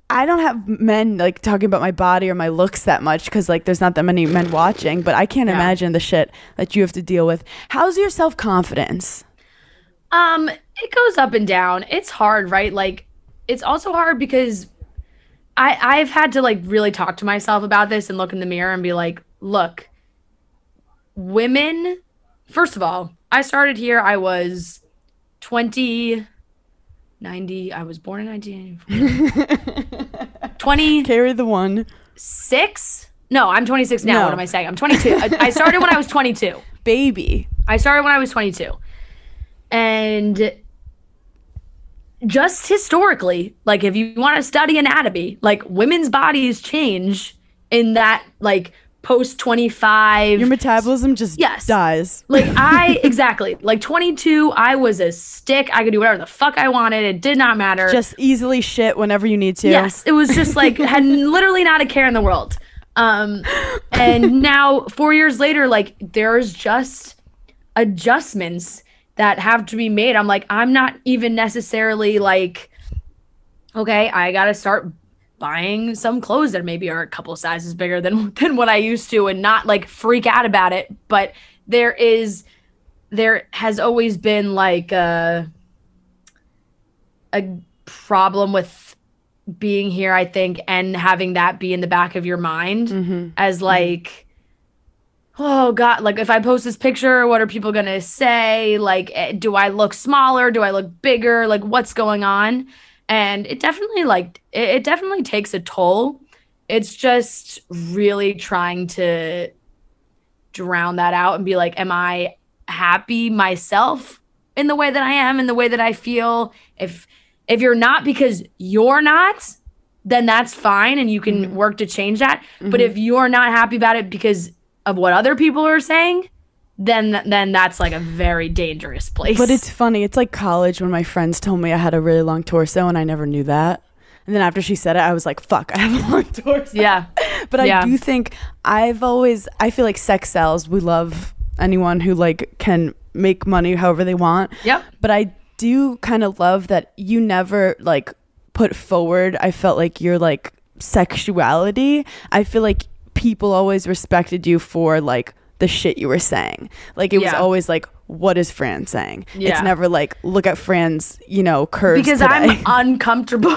I don't have men like talking about my body or my looks that much because like there's not that many men watching, but I can't imagine the shit that you have to deal with. How's your self-confidence? It goes up and down. It's hard, right? Like, it's also hard because I've had to like really talk to myself about this and look in the mirror and be like, look, women, first of all, I started here, I was 90, I was born in 1994. 20. Carry the one. 6? No, I'm 26 now. No. What am I saying? I'm 22. I started when I was 22. Baby. I started when I was 22. And just historically, like if you want to study anatomy, like women's bodies change in that like post 25. Your metabolism just dies. Like exactly. Like 22, I was a stick. I could do whatever the fuck I wanted. It did not matter. Just easily shit whenever you need to. Yes. It was just like, had literally not a care in the world. And now 4 years later, like there's just adjustments that have to be made. I'm like, I'm not even necessarily like, okay, I got to start buying some clothes that maybe are a couple sizes bigger than what I used to and not like freak out about it. But there has always been like a problem with being here, I think, and having that be in the back of your mind as like, oh God, like if I post this picture, what are people going to say? Like, do I look smaller? Do I look bigger? Like what's going on? And it definitely takes a toll. It's just really trying to drown that out and be like, am I happy myself in the way that I am, in the way that I feel? If you're not because you're not, then that's fine and you can work to change that. But if you're not happy about it because of what other people are saying, then that's like a very dangerous place. But it's funny. It's like college when my friends told me I had a really long torso and I never knew that. And then after she said it, I was like, fuck, I have a long torso. Yeah. But I do think I feel like sex sells. We love anyone who like can make money however they want. Yep. But I do kind of love that you never like put forward, I felt like your like sexuality. I feel like people always respected you for like the shit you were saying. Like it was always like, what is Fran saying? Yeah. It's never like, look at Fran's, curves because today. I'm uncomfortable.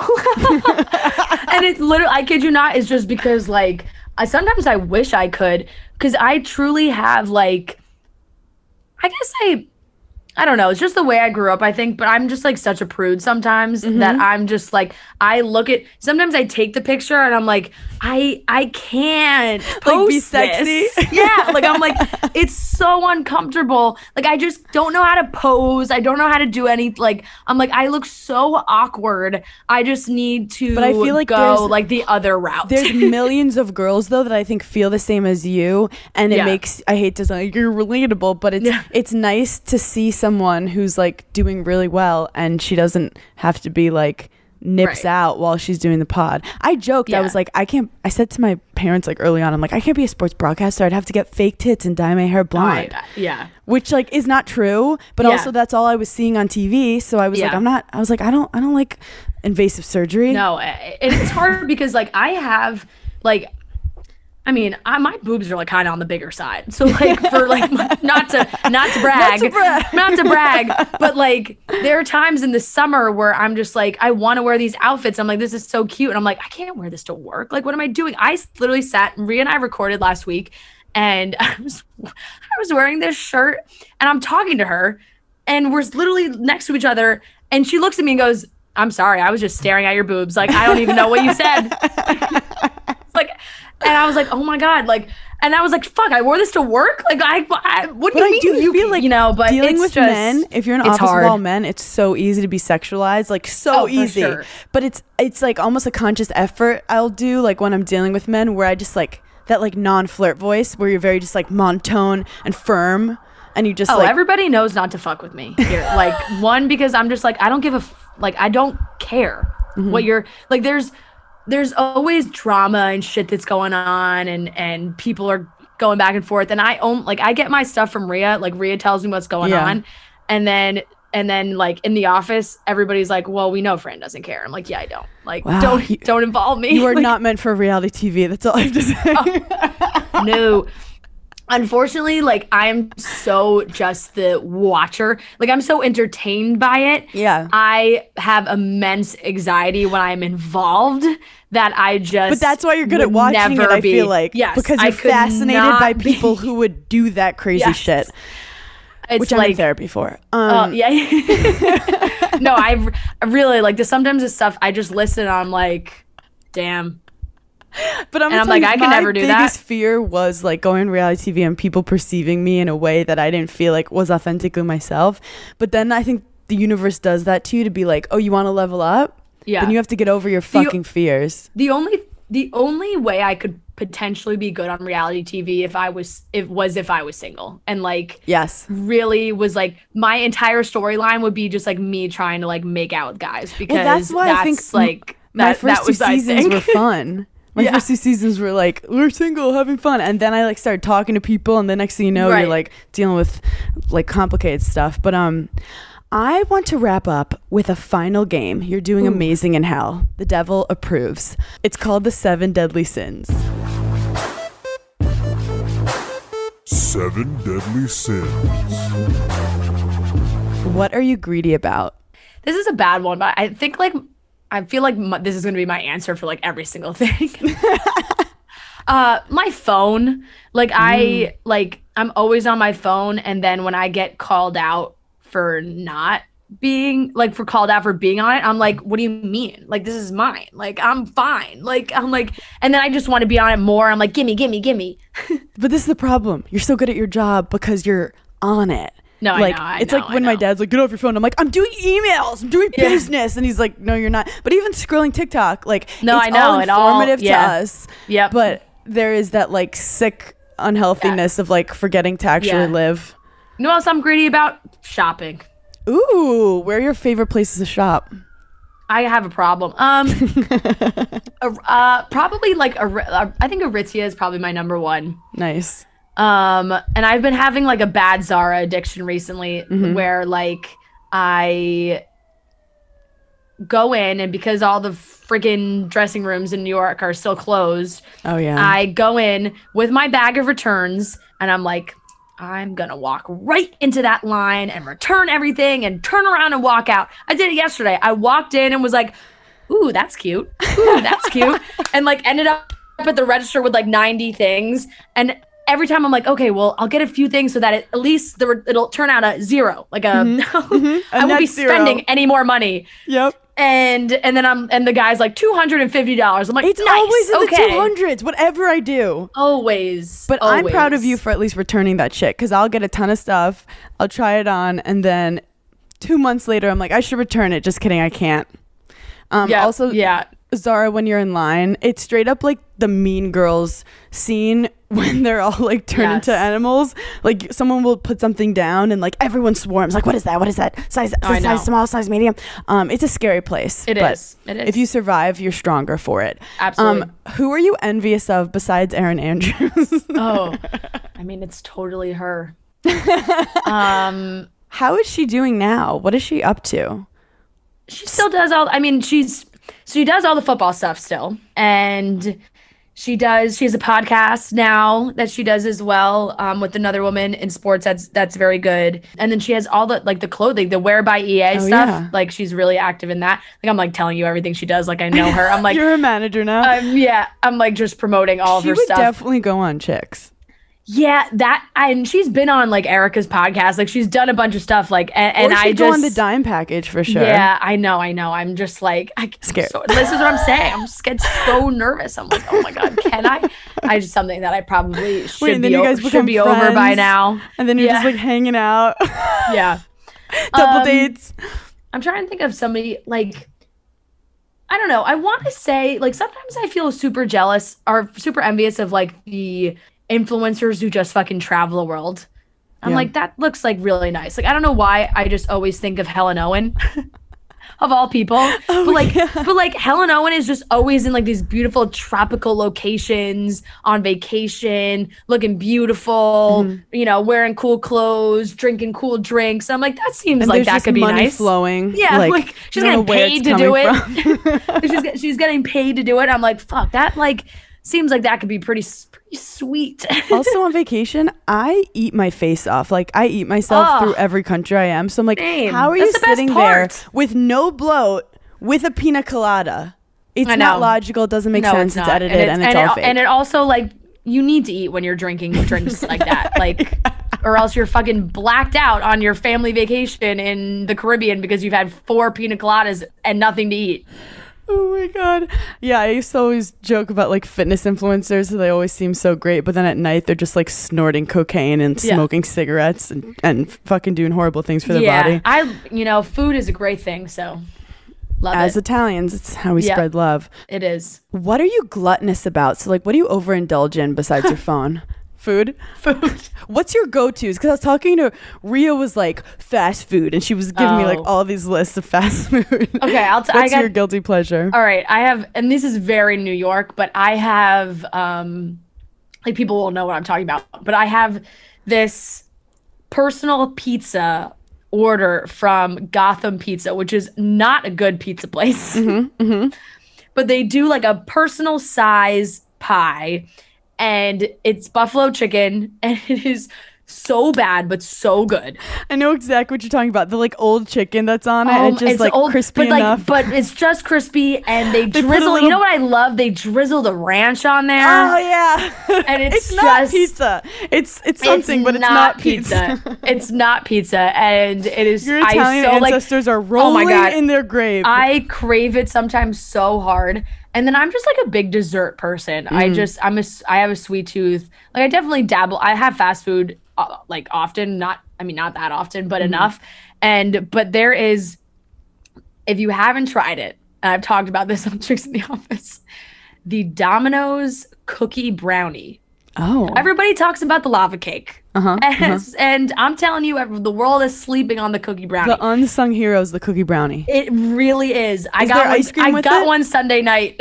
And it's literally, I kid you not, it's just because like sometimes I wish I could, because I truly have like, I guess I don't know. It's just the way I grew up, I think. But I'm just like such a prude sometimes that I'm just like, sometimes I take the picture and I'm like, I can't post like be sexy. This. Yeah. Like I'm like, it's so uncomfortable. Like I just don't know how to pose. I don't know how to do any, like, I'm like, I look so awkward. I just need to but I feel like go like the other route. There's millions of girls though that I think feel the same as you. And it makes, I hate to sound like you're relatable, but it's nice to see someone who's like doing really well and she doesn't have to be like nips out while she's doing the pod. I joked, I was like, I said to my parents like early on, I'm like, I can't be a sports broadcaster. I'd have to get fake tits and dye my hair blonde. Which like is not true, but also that's all I was seeing on TV. So I was like, I don't like invasive surgery. No, it's hard because like I have like, I mean, my boobs are like kind of on the bigger side. So like for like not to brag, but like there are times in the summer where I'm just like, I want to wear these outfits. I'm like, this is so cute. And I'm like, I can't wear this to work. Like, what am I doing? I literally Rhea and I recorded last week and I was wearing this shirt and I'm talking to her and we're literally next to each other. And she looks at me and goes, I'm sorry. I was just staring at your boobs. Like, I don't even know what you said. Like, and I was like, oh my God, like, and I was like, fuck, I wore this to work? Like, what do you mean? I do feel like, but dealing with men, if you're in an office hard. with all men, it's so easy to be sexualized, like easy. Sure. But it's like almost a conscious effort I'll do, like when I'm dealing with men, where I just like that like non-flirt voice, where you're very just like monotone and firm, and you just everybody knows not to fuck with me here. Like, one, because I'm just like, I don't give I don't care what you're like. There's always drama and shit that's going on and people are going back and forth. And I get my stuff from Rhea. Like Rhea tells me what's going on. And then And then like in the office, everybody's like, well, we know Fran doesn't care. I'm like, yeah, I don't. Like, Wow, don't involve me. You are Like, not meant for reality TV. That's all I have to say. no. Unfortunately, like I'm so just the watcher. Like I'm so entertained by it. Yeah. I have immense anxiety when I'm involved that I just But that's why you're good at would watching it, never I be. feel like. Yes, because I you're could fascinated not by be- people who would do that crazy Yes. shit, It's which I'm in therapy for. yeah. No, I really like this. Sometimes this stuff I just listen and I'm like, damn. But And I'm like, I could never do that. My biggest fear was like going on reality TV and people perceiving me in a way that I didn't feel like was authentically myself. But then I think the universe does that to you to be like, oh, you want to level up? Yeah. Then you have to get over your fucking fears. The only way I could potentially be good on reality TV if I was single and like Yes. really was like my entire storyline would be just like me trying to like make out with guys because that's why I think like my that first two was, I seasons think. were fun. My Yeah. first two seasons were like, we're single, having fun. And then I like started talking to people, and the next thing you know, Right. you're like dealing with like complicated stuff. But I want to wrap up with a final game. You're doing amazing in hell. The devil approves. It's called the 7 Deadly Sins. 7 Deadly Sins. What are you greedy about? This is a bad one, but I think like I feel like this is going to be my answer for like every single thing. My phone, like I'm always on my phone, and then when I get called out for not being like for called out for being on it, I'm like, what do you mean? Like this is mine. Like I'm fine. Like I'm like, and then I just want to be on it more. I'm like, gimme. But this is the problem. You're so good at your job because you're on it. No, like, I it's know, like when my dad's like, get off your phone. I'm like, I'm doing emails. I'm doing business. And he's like, no, you're not. But even scrolling TikTok, like, No, it's I know, all it all- informative to yeah. us. Yep. But there is that like sick unhealthiness of like forgetting to actually Yeah. live. You know what else I'm greedy about? Shopping. Ooh, where are your favorite places to shop? I have a problem. Probably like I think Aritzia is probably my number one. Nice. And I've been having like a bad Zara addiction recently where like I go in and because all the friggin' dressing rooms in New York are still closed, Oh, yeah. I go in with my bag of returns and I'm like, I'm gonna walk right into that line and return everything and turn around and walk out. I did it yesterday. I walked in and was like, ooh, that's cute. Ooh, that's cute. And like ended up at the register with like 90 things. And every time I'm like, okay, well, I'll get a few things so that at least it'll turn out a zero. Like I won't be net zero. spending any more money. Yep. And then the guy's like $250. I'm like, It's nice, always in okay. the 200s, whatever I do. Always. But I'm proud of always. you for at least returning that shit because I'll get a ton of stuff. I'll try it on. And then 2 months later, I'm like, I should return it. Just kidding. I can't. Yeah, Also, yeah. Zara, when you're in line, it's straight up like the Mean Girls scene when they're all like turned into Yes. animals. Like someone will put something down and like everyone swarms. Like, what is that? What is that? Size, I know. size small, size medium. It's a scary place. It but is. It is. If you survive, you're stronger for it. Absolutely. Who are you envious of besides Erin Andrews? Oh, I mean, it's totally her. How is she doing now? What is she up to? She still does she does all the football stuff still. And she has a podcast now that she does as well with another woman in sports that's very good. And then she has all the like the clothing, the Wear by EA stuff. yeah. Like she's really active in that. Like I'm like telling you everything she does. Like I know her. I'm like You're a manager now. I'm like just promoting all of she her would stuff. definitely go on Chicks. Yeah, and she's been on like Erica's podcast. Like she's done a bunch of stuff. Like and or I she'd just go on the Dime package for sure. Yeah, I know. I'm just like Scared. This is what I'm saying. I'm just get so nervous. I'm like, oh my god, can I? I just something that I probably should Wait, and then be you guys should become be over by friends, now. And then you're Yeah. just like hanging out. Yeah, Double dates. I'm trying to think of somebody like. I don't know. I want to say like sometimes I feel super jealous or super envious of like the influencers who just fucking travel the world. I'm Yeah. like, that looks like really nice. Like, I don't know why I just always think of Helen Owen. of all people. But like Helen Owen is just always in like these beautiful tropical locations on vacation, looking beautiful, you know, wearing cool clothes, drinking cool drinks. I'm like, that seems like that could be money nice. Flowing. Yeah, like she's getting paid to do it. she's getting paid to do it. I'm like, fuck, that like seems like that could be pretty sweet. Also on vacation, I eat my face off. Like I eat myself through every country I am. So I'm like, Same. how are That's you the best sitting there part. with no bloat with a pina colada? It's I not know. logical. It doesn't make No, sense. It's not. edited and it's all fake. And it also like you need to eat when you're drinking drinks like that. Like or else you're fucking blacked out on your family vacation in the Caribbean because you've had 4 pina coladas and nothing to eat. Oh my God. Yeah, I used to always joke about like fitness influencers. They always seem so great, but then at night they're just like snorting cocaine and smoking cigarettes and fucking doing horrible things for their body. You know, food is a great thing, so love As it. Italians, it's how we spread love. It is. What are you gluttonous about? So like, what do you overindulge in besides your phone? Food? What's your go-tos? Because I was talking to Rhea, was like fast food, and she was giving me like all these lists of fast food. Okay, What's your guilty pleasure? All right, I have, and this is very New York, but I have, like people will know what I'm talking about, but I have this personal pizza order from Gotham Pizza, which is not a good pizza place, but they do like a personal size pie. And it's buffalo chicken, and it is so bad, but so good. I know exactly what you're talking about. The like old chicken that's on it, and just like old, crispy enough. But it's just crispy, and they drizzle. You know what I love? They drizzle the ranch on there. Oh yeah, and it's just not pizza. It's something, but it's not pizza. It's not pizza, and it is. Your Italian ancestors are rolling in their grave. I crave it sometimes so hard. And then I'm just like a big dessert person. I have a sweet tooth. Like I definitely dabble. I have fast food like often, not that often, but enough. But there is, if you haven't tried it, and I've talked about this on Chicks in the Office, the Domino's cookie brownie. Oh. Everybody talks about the lava cake. And I'm telling you, the world is sleeping on the cookie brownie. The unsung hero is the cookie brownie. It really is. I got one Sunday night.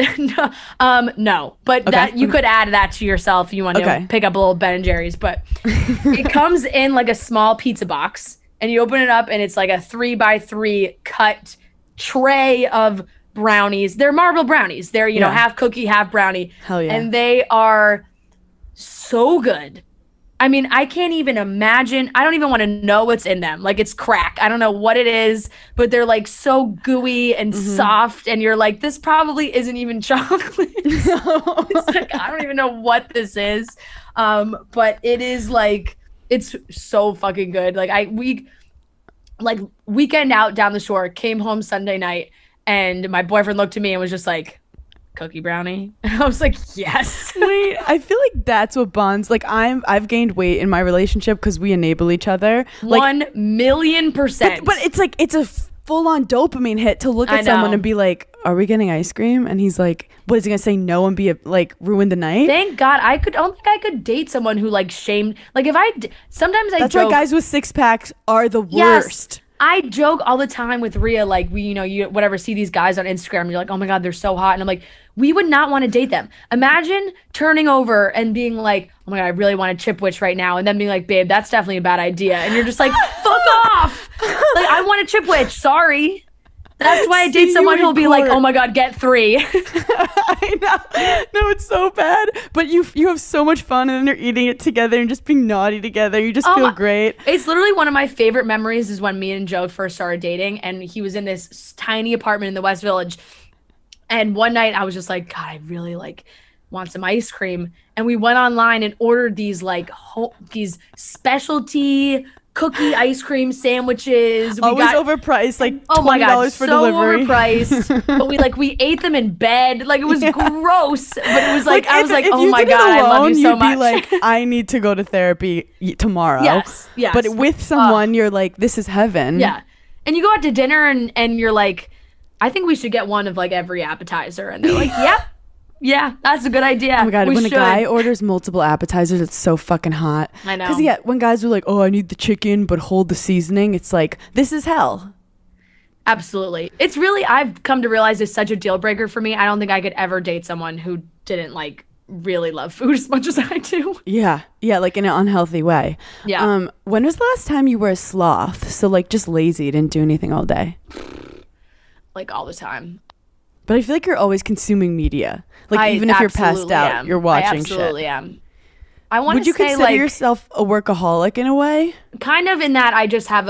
No, but that you could add that to yourself if you want to pick up a little Ben & Jerry's. But it comes in like a small pizza box, and you open it up, and it's like a 3x3 cut tray of brownies. They're marble brownies. They're half cookie, half brownie. Hell yeah. And they are so good. I mean, I can't even imagine. I don't even want to know what's in them. Like, it's crack. I don't know what it is, but they're like so gooey and soft. And you're like, this probably isn't even chocolate. It's like, I don't even know what this is. But it is like, it's so fucking good. Like weekend out down the shore, came home Sunday night, and my boyfriend looked at me and was just like, cookie brownie. I was like, yes. Wait, I feel like that's what bonds. Like I've gained weight in my relationship because we enable each other. Like 1,000,000%. But it's like it's a full-on dopamine hit to look at someone and be like, "Are we getting ice cream?" And he's like, "What is he gonna say? No and be ruin the night?" Thank God I don't think I could date someone who like shamed. Like if sometimes I That's joke, why guys with 6-packs are the worst. Yes. I joke all the time with Rhea, like you see these guys on Instagram, and you're like, oh my God, they're so hot. And I'm like, we would not want to date them. Imagine turning over and being like, oh my God, I really want to chipwitch right now. And then being like, babe, that's definitely a bad idea. And you're just like, fuck off. Like, I want to chipwitch. Sorry. That's why I date someone who'll be like, oh my God, get 3. I know. No, it's so bad. But you have so much fun, and then you're eating it together and just being naughty together. You just feel great. It's literally one of my favorite memories is when me and Joe first started dating, and he was in this tiny apartment in the West Village. And one night I was just like, God, I really want some ice cream. And we went online and ordered these these specialty cookie ice cream sandwiches. Always overpriced, like $20 for delivery. Overpriced. But we ate them in bed. Like, it was gross. But it was like I was like, oh my God, I love you so much. You'd be like, I need to go to therapy tomorrow. Yes. But with someone, you're like, this is heaven. Yeah. And you go out to dinner and you're like, I think we should get one of like every appetizer. And they're like, yep. Yeah, that's a good idea. Oh my God, when a guy orders multiple appetizers, it's so fucking hot. I know. Because when guys are like, oh, I need the chicken, but hold the seasoning, it's like, this is hell. Absolutely. It's really, I've come to realize it's such a deal breaker for me. I don't think I could ever date someone who didn't like really love food as much as I do. Yeah. Yeah, like in an unhealthy way. Yeah. When was the last time you were a sloth? So like just lazy, didn't do anything all day. Like all the time. But I feel like you're always consuming media. Like I even if you're passed absolutely out, am. you're watching I absolutely shit. am. I want Would to you say consider like yourself a workaholic in a way? kind of in that I just have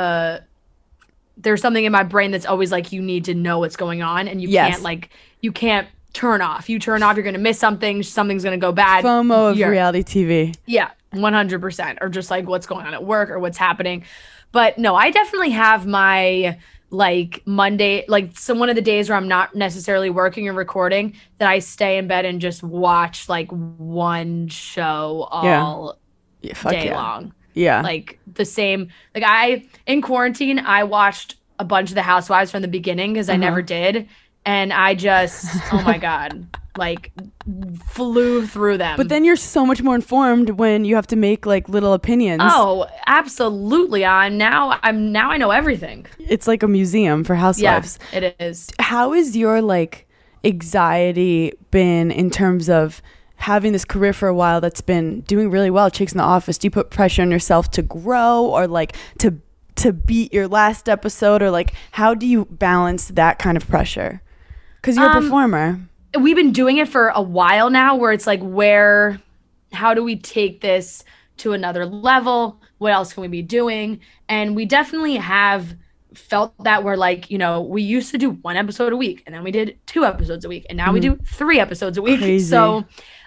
there's something in my brain that's always like you need to know what's going on and you can't turn off. You turn off, you're going to miss something, something's going to go bad. FOMO of reality TV. Yeah, 100%. Or just like what's going on at work or what's happening. But no, I definitely have my like Monday, like so one of the days where I'm not necessarily working or recording that I stay in bed and just watch like one show all day long. Yeah. Like the same, like in quarantine, I watched a bunch of the Housewives from the beginning because I never did. And I just, oh my God, like flew through them. But then you're so much more informed when you have to make like little opinions. Oh, absolutely. I know everything. It's like a museum for housewives. Yeah, it is. How is your like anxiety been in terms of having this career for a while that's been doing really well, Chicks in the Office? Do you put pressure on yourself to grow or like to beat your last episode, or like how do you balance that kind of pressure? Because you're a performer. We've been doing it for a while now where it's like how do we take this to another level? What else can we be doing? And we definitely have felt that we're like, you know, we used to do 1 episode a week and then we did 2 episodes a week and now we do 3 episodes a week. Crazy. So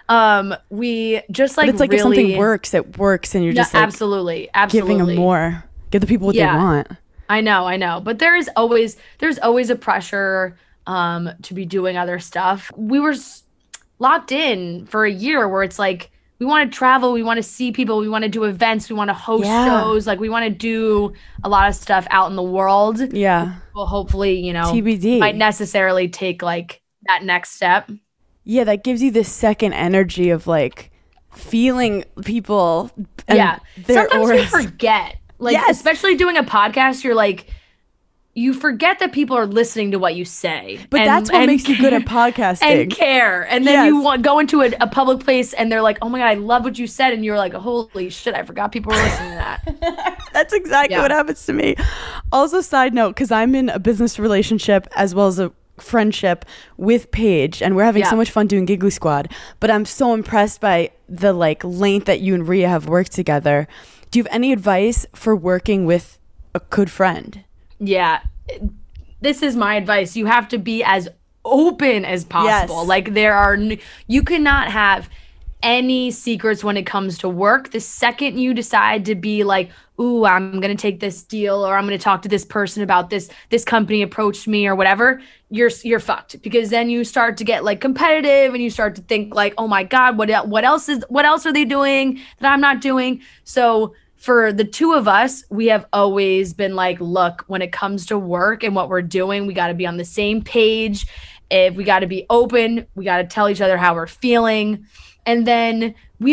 we just like, but it's like really, if something works, it works, and you're just like absolutely giving them more. Give the people what they want. I know. But there's always a pressure to be doing other stuff. We were locked in for a year where it's like we want to travel, we want to see people, we want to do events, we want to host shows, like we want to do a lot of stuff out in the world. Yeah. Well, hopefully, you know, TBD might necessarily take like that next step. Yeah, that gives you this second energy of like feeling people. And sometimes you forget. Like, especially doing a podcast, you're like, you forget that people are listening to what you say. But that's what makes you good at podcasting. And care. And then you go into a public place and they're like, oh my God, I love what you said. And you're like, holy shit, I forgot people were listening to that. That's exactly what happens to me. Also, side note, because I'm in a business relationship as well as a friendship with Paige, and we're having so much fun doing Giggly Squad. But I'm so impressed by the like length that you and Rhea have worked together. Do you have any advice for working with a good friend? Yeah. This is my advice. You have to be as open as possible. Yes. Like you cannot have any secrets when it comes to work. The second you decide to be like, ooh, I'm going to take this deal, or I'm going to talk to this person about this company approached me or whatever, you're fucked, because then you start to get like competitive and you start to think like, oh my God, what else are they doing that I'm not doing? So for the two of us, we have always been like, look, when it comes to work and what we're doing, we got to be on the same page. If we got to be open, we got to tell each other how we're feeling. And then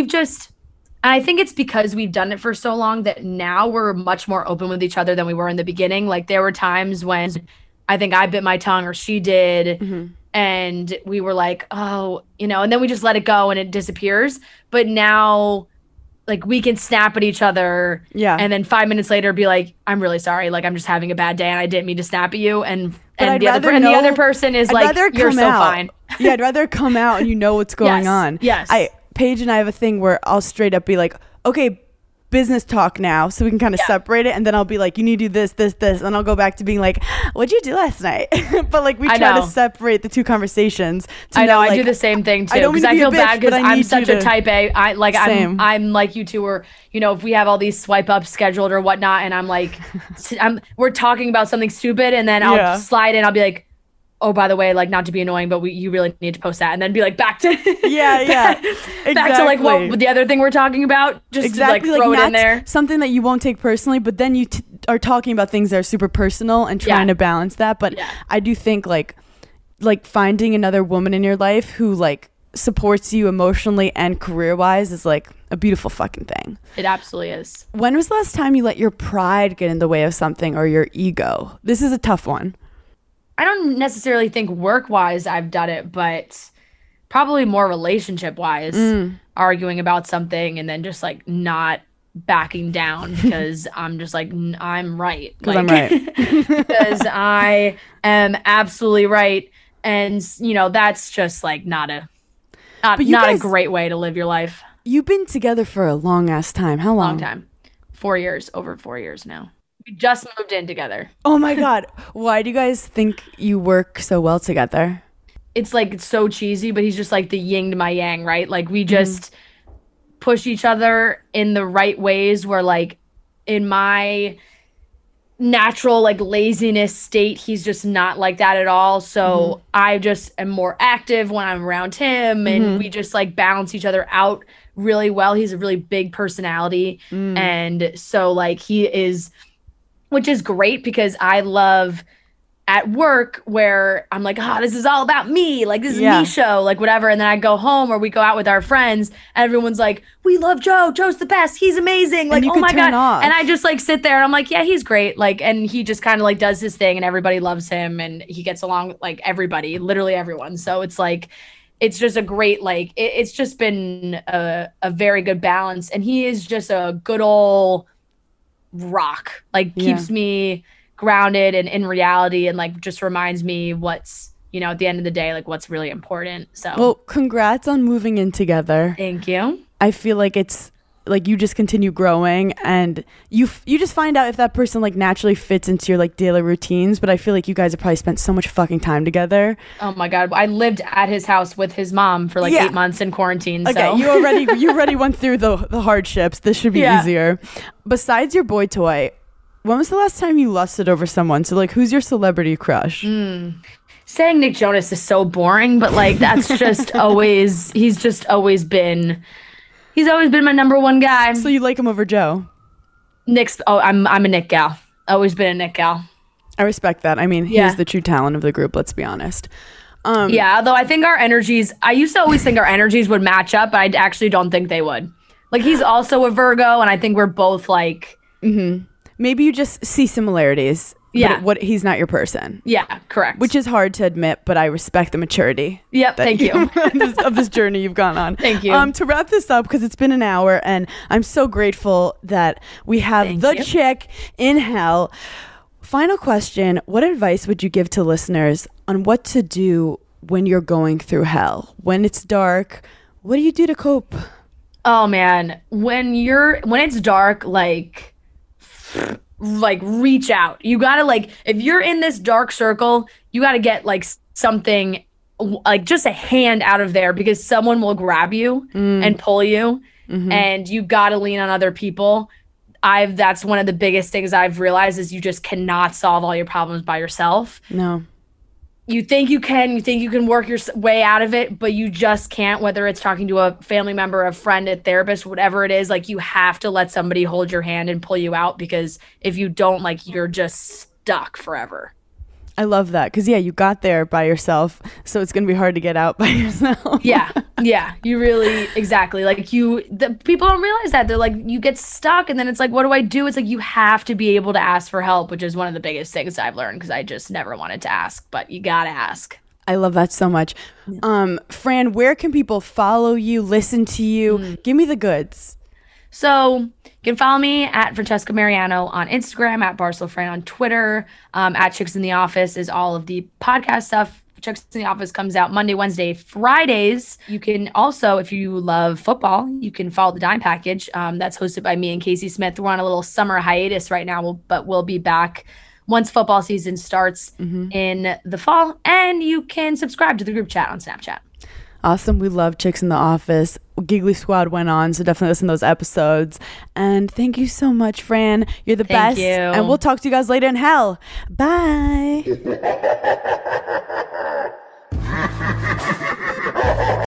I think it's because we've done it for so long that now we're much more open with each other than we were in the beginning. Like there were times when I think I bit my tongue or she did, and we were like, oh, you know, and then we just let it go and it disappears. But now, like, we can snap at each other, and then 5 minutes later be like, I'm really sorry, like I'm just having a bad day and I didn't mean to snap at you. And the other person is like, you're so fine. Yeah, I'd rather come out and you know what's going on. Yes. Paige and I have a thing where I'll straight up be like, okay, business talk now, so we can kind of separate it, and then I'll be like, you need to do this, and I'll go back to being like, what'd you do last night? But like we try to separate the two conversations. I know, I do the same thing too, because I feel bad because I'm such a type A. I'm like you two, where, you know, if we have all these swipe ups scheduled or whatnot, and I'm like, we're talking about something stupid, and then I'll slide in, I'll be like, oh, by the way, like, not to be annoying, but you really need to post that, and then be like back to back to like what the other thing we're talking about, just to like throw it in there. Something that you won't take personally, but then you are talking about things that are super personal and trying to balance that. But I do think like finding another woman in your life who like supports you emotionally and career-wise is like a beautiful fucking thing. It absolutely is. When was the last time you let your pride get in the way of something, or your ego? This is a tough one. I don't necessarily think work-wise I've done it, but probably more relationship-wise, arguing about something and then just like not backing down because I'm just like, I'm right. Because I'm right. Because I am absolutely right. And, you know, that's just like not a great way to live your life. You've been together for a long-ass time. How long? Long time. 4 years. Over 4 years now. We just moved in together. Oh my God. Why do you guys think you work so well together? It's like so cheesy, but he's just like the yin to my yang, right? Like we just push each other in the right ways where like in my natural like laziness state, he's just not like that at all. So I just am more active when I'm around him, and we just like balance each other out really well. He's a really big personality. And so like he is, which is great because I love at work where I'm like, this is all about me. Like, this is me show, like whatever. And then I go home or we go out with our friends and everyone's like, we love Joe. Joe's the best. He's amazing. Like, oh my God. And I just like sit there and I'm like, yeah, he's great. Like, and he just kind of like does his thing and everybody loves him and he gets along with like everybody, literally everyone. So it's like, it's just a great, like, it's just been a very good balance. And he is just a good old rock, like keeps me grounded and in reality, and like just reminds me what's, you know, at the end of the day, like what's really important. So well, congrats on moving in together. Thank you. I feel like it's like you just continue growing and you just find out if that person like naturally fits into your like daily routines. But I feel like you guys have probably spent so much fucking time together. Oh my God, I lived at his house with his mom for like 8 months in quarantine. Okay, so. you already went through the hardships. This should be easier. Besides your boy toy, when was the last time you lusted over someone? So like, who's your celebrity crush? Saying Nick Jonas is so boring, but like that's just he's always been my number one guy. So you like him over Joe? I'm a Nick gal. Always been a Nick gal. I respect that. I mean, he's the true talent of the group, let's be honest. Although I think I used to always think our energies would match up, but I actually don't think they would. Like he's also a Virgo and I think we're both like maybe you just see similarities. Yeah. But he's not your person. Yeah, correct. Which is hard to admit, but I respect the maturity. Yep, thank you. of this journey you've gone on. Thank you. To wrap this up, because it's been an hour, and I'm so grateful that we have chick in hell. Final question. What advice would you give to listeners on what to do when you're going through hell? When it's dark, what do you do to cope? Oh, man. When it's dark, like reach out. You gotta like, if you're in this dark circle, you gotta get like something, like just a hand out of there, because someone will grab you and pull you, and you gotta lean on other people. That's one of the biggest things I've realized is you just cannot solve all your problems by yourself. No. You think you can work your way out of it, but you just can't, whether it's talking to a family member, a friend, a therapist, whatever it is. Like you have to let somebody hold your hand and pull you out, because if you don't, like you're just stuck forever. I love that, because you got there by yourself, so it's gonna be hard to get out by yourself. Yeah, you really, exactly. Like the people don't realize that. They're like, you get stuck, and then it's like, what do I do? It's like you have to be able to ask for help, which is one of the biggest things I've learned, because I just never wanted to ask, but you gotta ask. I love that so much. Fran, where can people follow you, listen to you? Give me the goods. So you can follow me at Francesca Mariano on Instagram, at BarcelFran on Twitter, at Chicks in the Office is all of the podcast stuff. Chicks in the Office comes out Monday, Wednesday, Fridays. You can also, if you love football, you can follow The Dime Package. That's hosted by me and Casey Smith. We're on a little summer hiatus right now, but we'll be back once football season starts in the fall. And you can subscribe to the group chat on Snapchat. Awesome. We love Chicks in the Office. Giggly Squad went on, so definitely listen to those episodes. And thank you so much, Fran. You're the best. Thank you. And we'll talk to you guys later in hell. Bye.